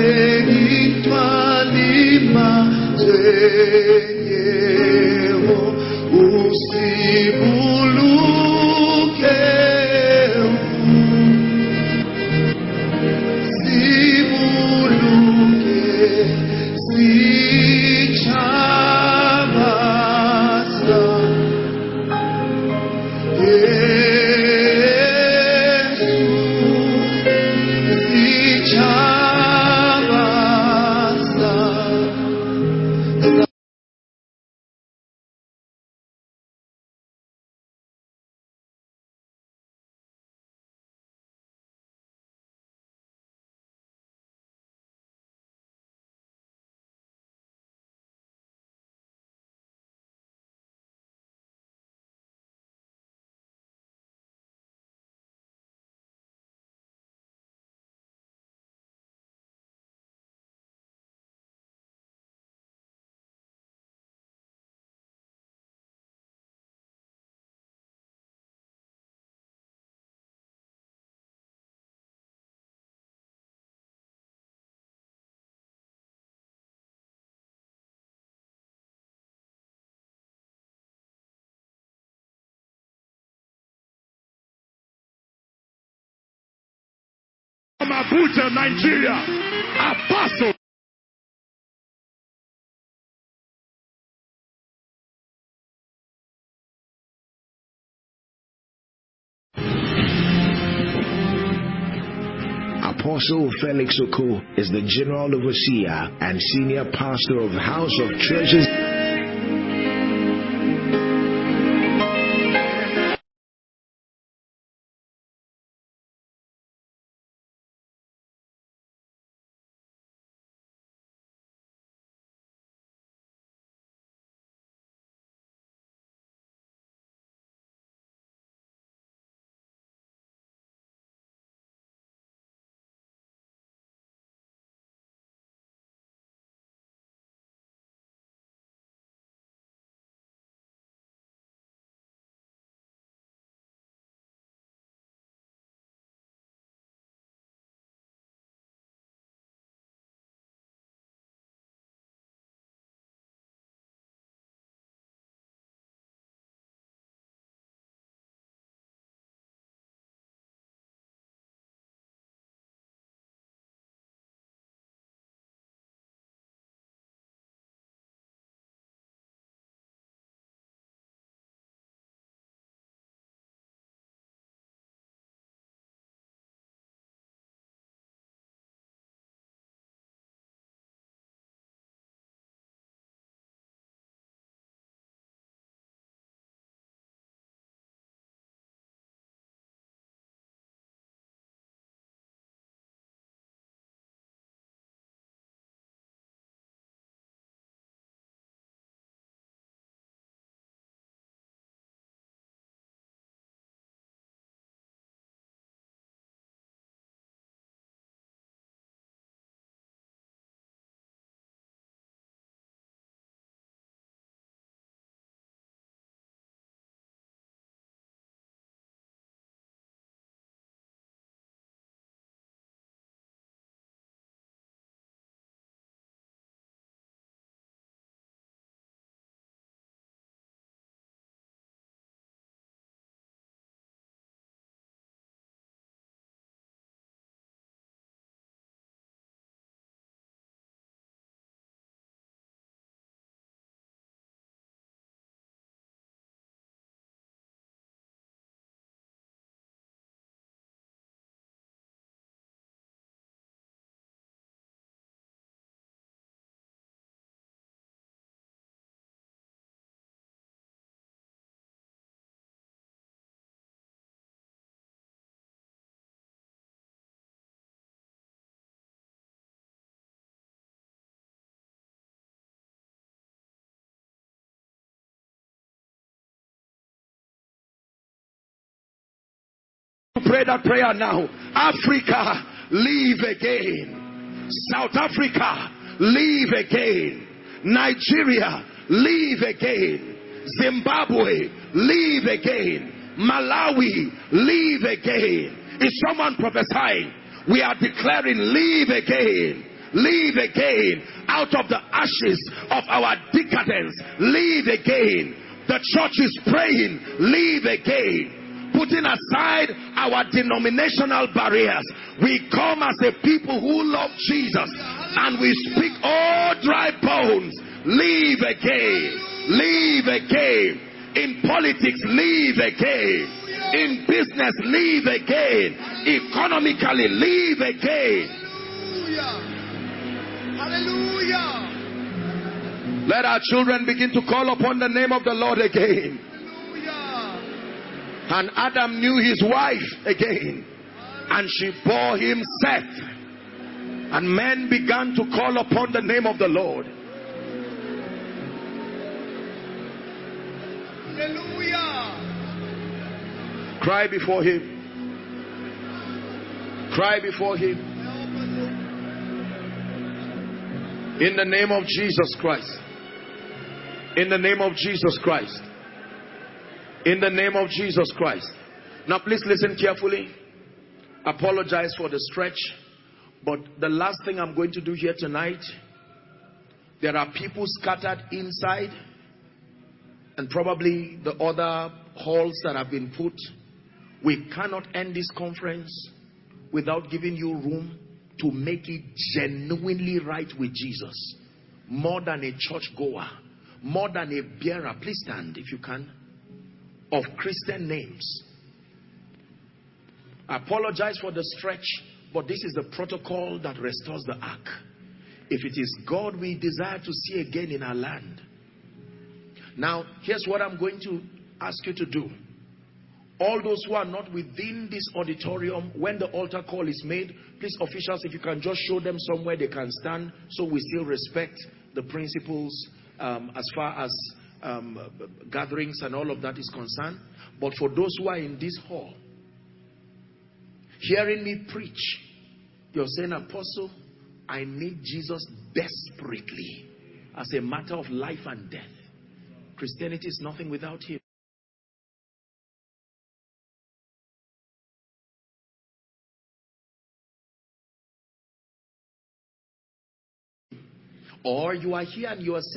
Abuja, Nigeria, Apostle. Apostle Felix Oko is the General Overseer and Senior Pastor of House of Treasures. Pray that prayer now. Africa, live again. South Africa, live again. Nigeria, live again. Zimbabwe, live again. Malawi, live again. Is someone prophesying? We are declaring, live again. live again. Out of the ashes of our decadence, live again. The church is praying, live again. Putting aside our denominational barriers, we come as a people who love Jesus, and we speak, all dry bones, live again, live again. In politics, live again. In business, live again. Economically, live again. Hallelujah. Hallelujah. Let our children begin to call upon the name of the Lord again. Hallelujah. And Adam knew his wife again, and she bore him Seth. And men began to call upon the name of the Lord. Hallelujah. Cry before him. Cry before him. In the name of Jesus Christ. In the name of Jesus Christ. In the name of Jesus Christ. Now please listen carefully. Apologize for the stretch. But the last thing I'm going to do here tonight, there are people scattered inside and probably the other halls that have been put. We cannot end this conference without giving you room to make it genuinely right with Jesus. More than a church goer, more than a bearer, please stand if you can, of Christian names. I apologize for the stretch, but this is the protocol that restores the ark. If it is God we desire to see again in our land. Now, here's what I'm going to ask you to do. All those who are not within this auditorium, when the altar call is made, please officials, if you can just show them somewhere they can stand, so we still respect the principles um, as far as um, gatherings and all of that is concerned. But for those who are in this hall, hearing me preach, you're saying, Apostle, I need Jesus desperately as a matter of life and death. Christianity is nothing without him. Or you are here and you are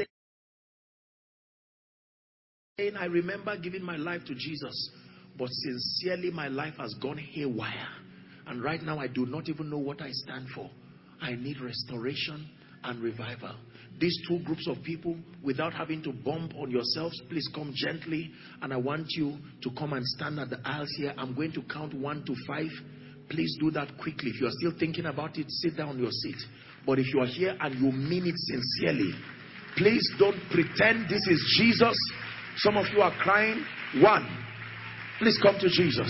saying, I remember giving my life to Jesus, but sincerely my life has gone haywire. And right now I do not even know what I stand for. I need restoration and revival. These two groups of people, without having to bump on yourselves, please come gently. And I want you to come and stand at the aisles here. I'm going to count one to five. Please do that quickly. If you are still thinking about it, sit down on your seat. But if you are here and you mean it sincerely, please don't pretend this is Jesus. Some of you are crying. One. Please come to Jesus.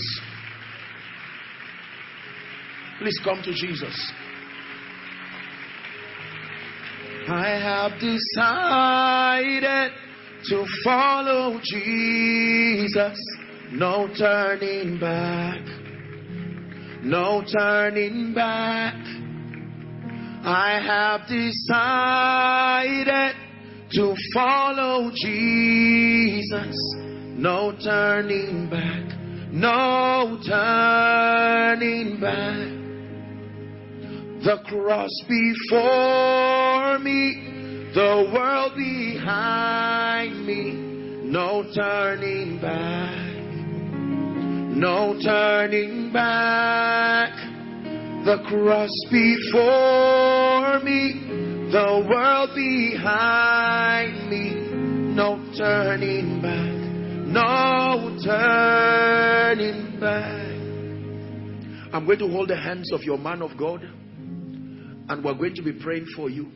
Please come to Jesus. I have decided to follow Jesus. No turning back. No turning back. I have decided to follow Jesus. No turning back. No turning back. The cross before me, the world behind me. No turning back. No turning back. The cross before me, the world behind me. No turning back. No turning back. I'm going to hold the hands of your man of God, and we're going to be praying for you.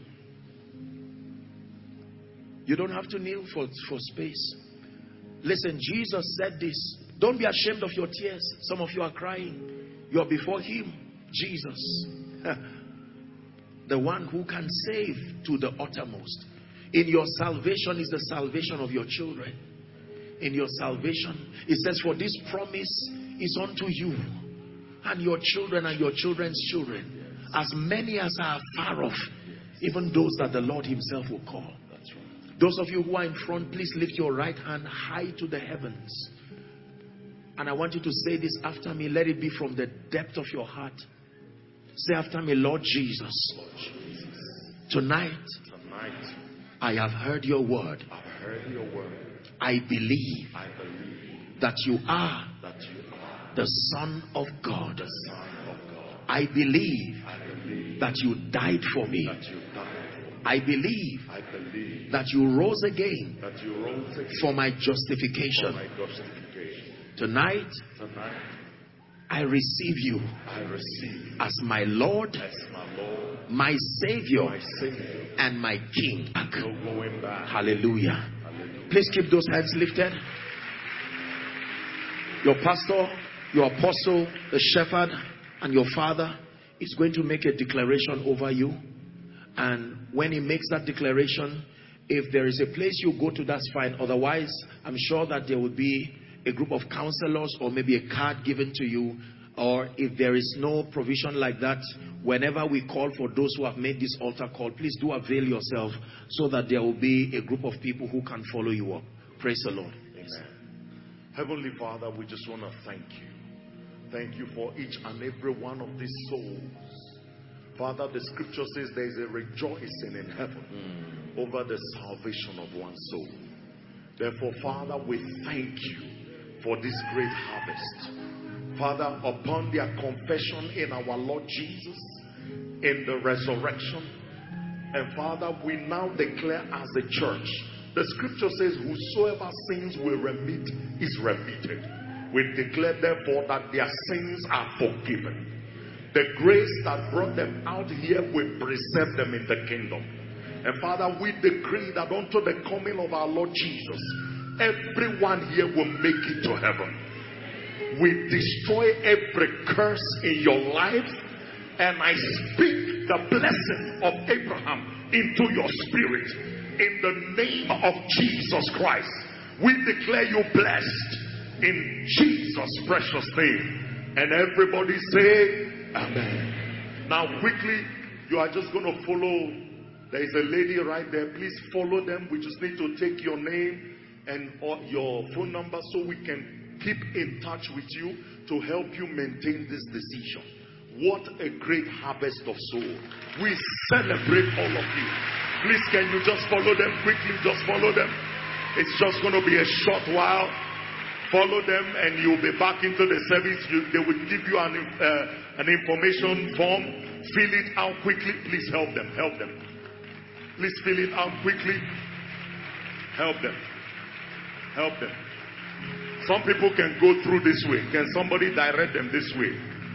You don't have to kneel for, for space. Listen, Jesus said this. Don't be ashamed of your tears. Some of you are crying. You are before him, Jesus. The one who can save to the uttermost. In your salvation is the salvation of your children. In your salvation, it says, for this promise is unto you and your children and your children's children, as many as are far off, even those that the Lord himself will call. That's right. Those of you who are in front, please lift your right hand high to the heavens. And I want you to say this after me. Let it be from the depth of your heart. Say after me, Lord Jesus, Tonight, Tonight, I have heard your word. I've heard your word. I believe, I believe that you are that you are the Son of God. the Son of God. I believe, I believe that you died for me. that you died for me. I believe I believe that you rose again that you rose again for my for justification. my justification. Tonight, Tonight, I receive you I receive as my Lord, as my Lord, my Savior, my Savior. and my King. No going back. Hallelujah. Hallelujah. Please keep those hands lifted. Your pastor, your apostle, the shepherd, and your father is going to make a declaration over you. And when he makes that declaration, if there is a place you go to, that's fine. Otherwise, I'm sure that there will be a group of counselors or maybe a card given to you. Or if there is no provision like that, whenever we call for those who have made this altar call, please do avail yourself so that there will be a group of people who can follow you up. Praise the Lord. Amen. Heavenly Father, we just want to thank you. Thank you for each and every one of these souls. Father, the scripture says there is a rejoicing in heaven mm. over the salvation of one soul. Therefore, Father, we thank you for this great harvest. Father, upon their confession in our Lord Jesus, in the resurrection, and Father, we now declare as a church, the scripture says, whosoever sins will remit is remitted. We declare therefore that their sins are forgiven. The grace that brought them out here will preserve them in the kingdom. And Father, we decree that unto the coming of our Lord Jesus, everyone here will make it to heaven. We destroy every curse in your life, and I speak the blessing of Abraham into your spirit in the name of Jesus Christ. We declare you blessed in Jesus' precious name. And everybody say amen. Now quickly, you are just going to follow. There is a lady right there. Please follow them. We just need to take your name and your phone number so we can keep in touch with you to help you maintain this decision. What a great harvest of souls. We celebrate all of you. Please, can you just follow them quickly? Just follow them. It's just going to be a short while. Follow them and you'll be back into the service. You, they will give you an, uh, an information form. Fill it out quickly. Please help them. Help them. Please fill it out quickly. Help them. Help them. Some people can go through this way. Can somebody direct them this way?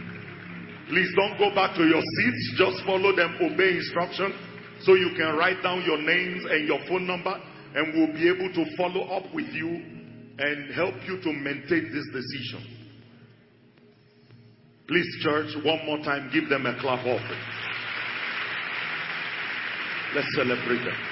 Please don't go back to your seats. Just follow them. Obey instruction. So you can write down your names and your phone number. And we'll be able to follow up with you and help you to maintain this decision. Please, church, one more time, give them a clap offering. Let's celebrate them.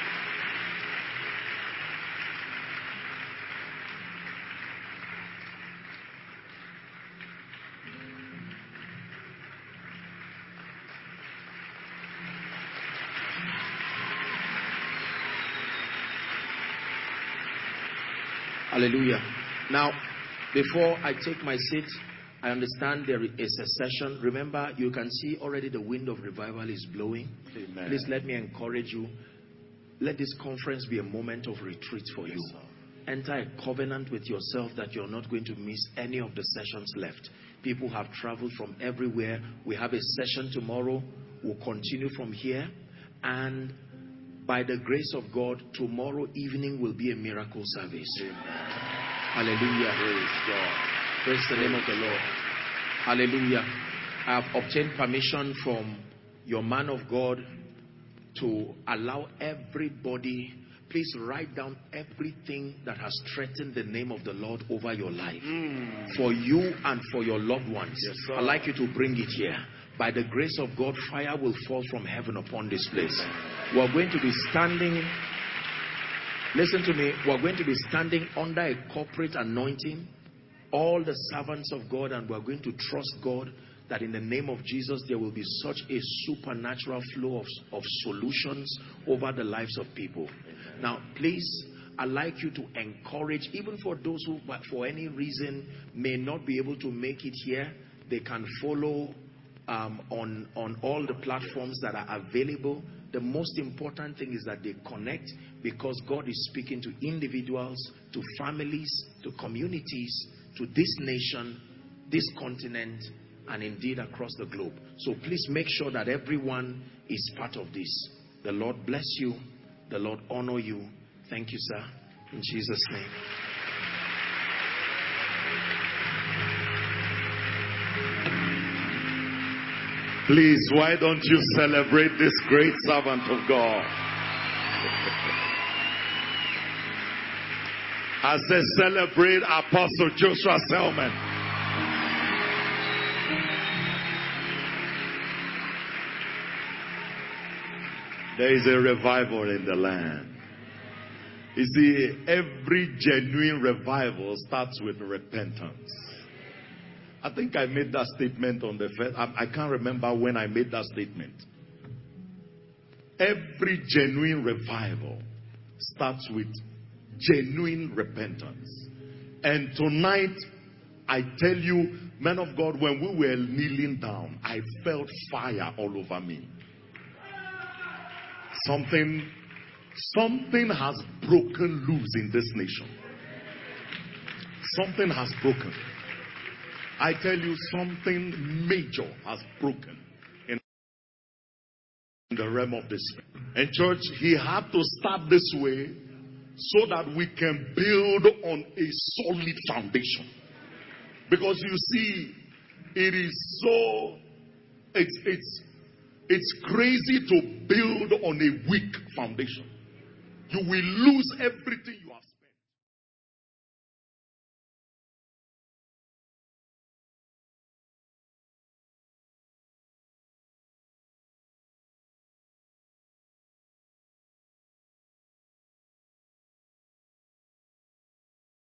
Hallelujah. Now, before I take my seat, I understand there is a session. Remember, you can see already the wind of revival is blowing. Amen. Please let me encourage you. Let this conference be a moment of retreat for you. Yes, Enter a covenant with yourself that you're not going to miss any of the sessions left. People have traveled from everywhere. We have a session tomorrow. We'll continue from here. And by the grace of God, tomorrow evening will be a miracle service. Amen. Hallelujah. Praise God. Praise the name of the Lord. Hallelujah. I have obtained permission from your man of God to allow everybody, please write down everything that has threatened the name of the Lord over your life. Mm. For you and for your loved ones. Yes, sir. I'd like you to bring it here. By the grace of God, fire will fall from heaven upon this place. We're going to be standing, listen to me, we're going to be standing under a corporate anointing, all the servants of God, and we're going to trust God that in the name of Jesus, there will be such a supernatural flow of, of solutions over the lives of people. Now, please, I'd like you to encourage, even for those who, for any reason, may not be able to make it here, they can follow Um, on, on all the platforms that are available. The most important thing is that they connect, because God is speaking to individuals, to families, to communities, to this nation, this continent, and indeed across the globe. So please make sure that everyone is part of this. The Lord bless you. The Lord honor you. Thank you, sir. In Jesus' name. Please, why don't you celebrate this great servant of God? I said celebrate Apostle Joshua Selman. There is a revival in the land. You see, every genuine revival starts with repentance. I think I made that statement on the first. I, I can't remember when I made that statement. Every genuine revival starts with genuine repentance. And tonight, I tell you, men of God, when we were kneeling down, I felt fire all over me. Something, something has broken loose in this nation. Something has broken. I tell you, something major has broken in the realm of the spirit. And church, he had to start this way so that we can build on a solid foundation. Because you see, it is so, it's, it's, it's crazy to build on a weak foundation. You will lose everything you have.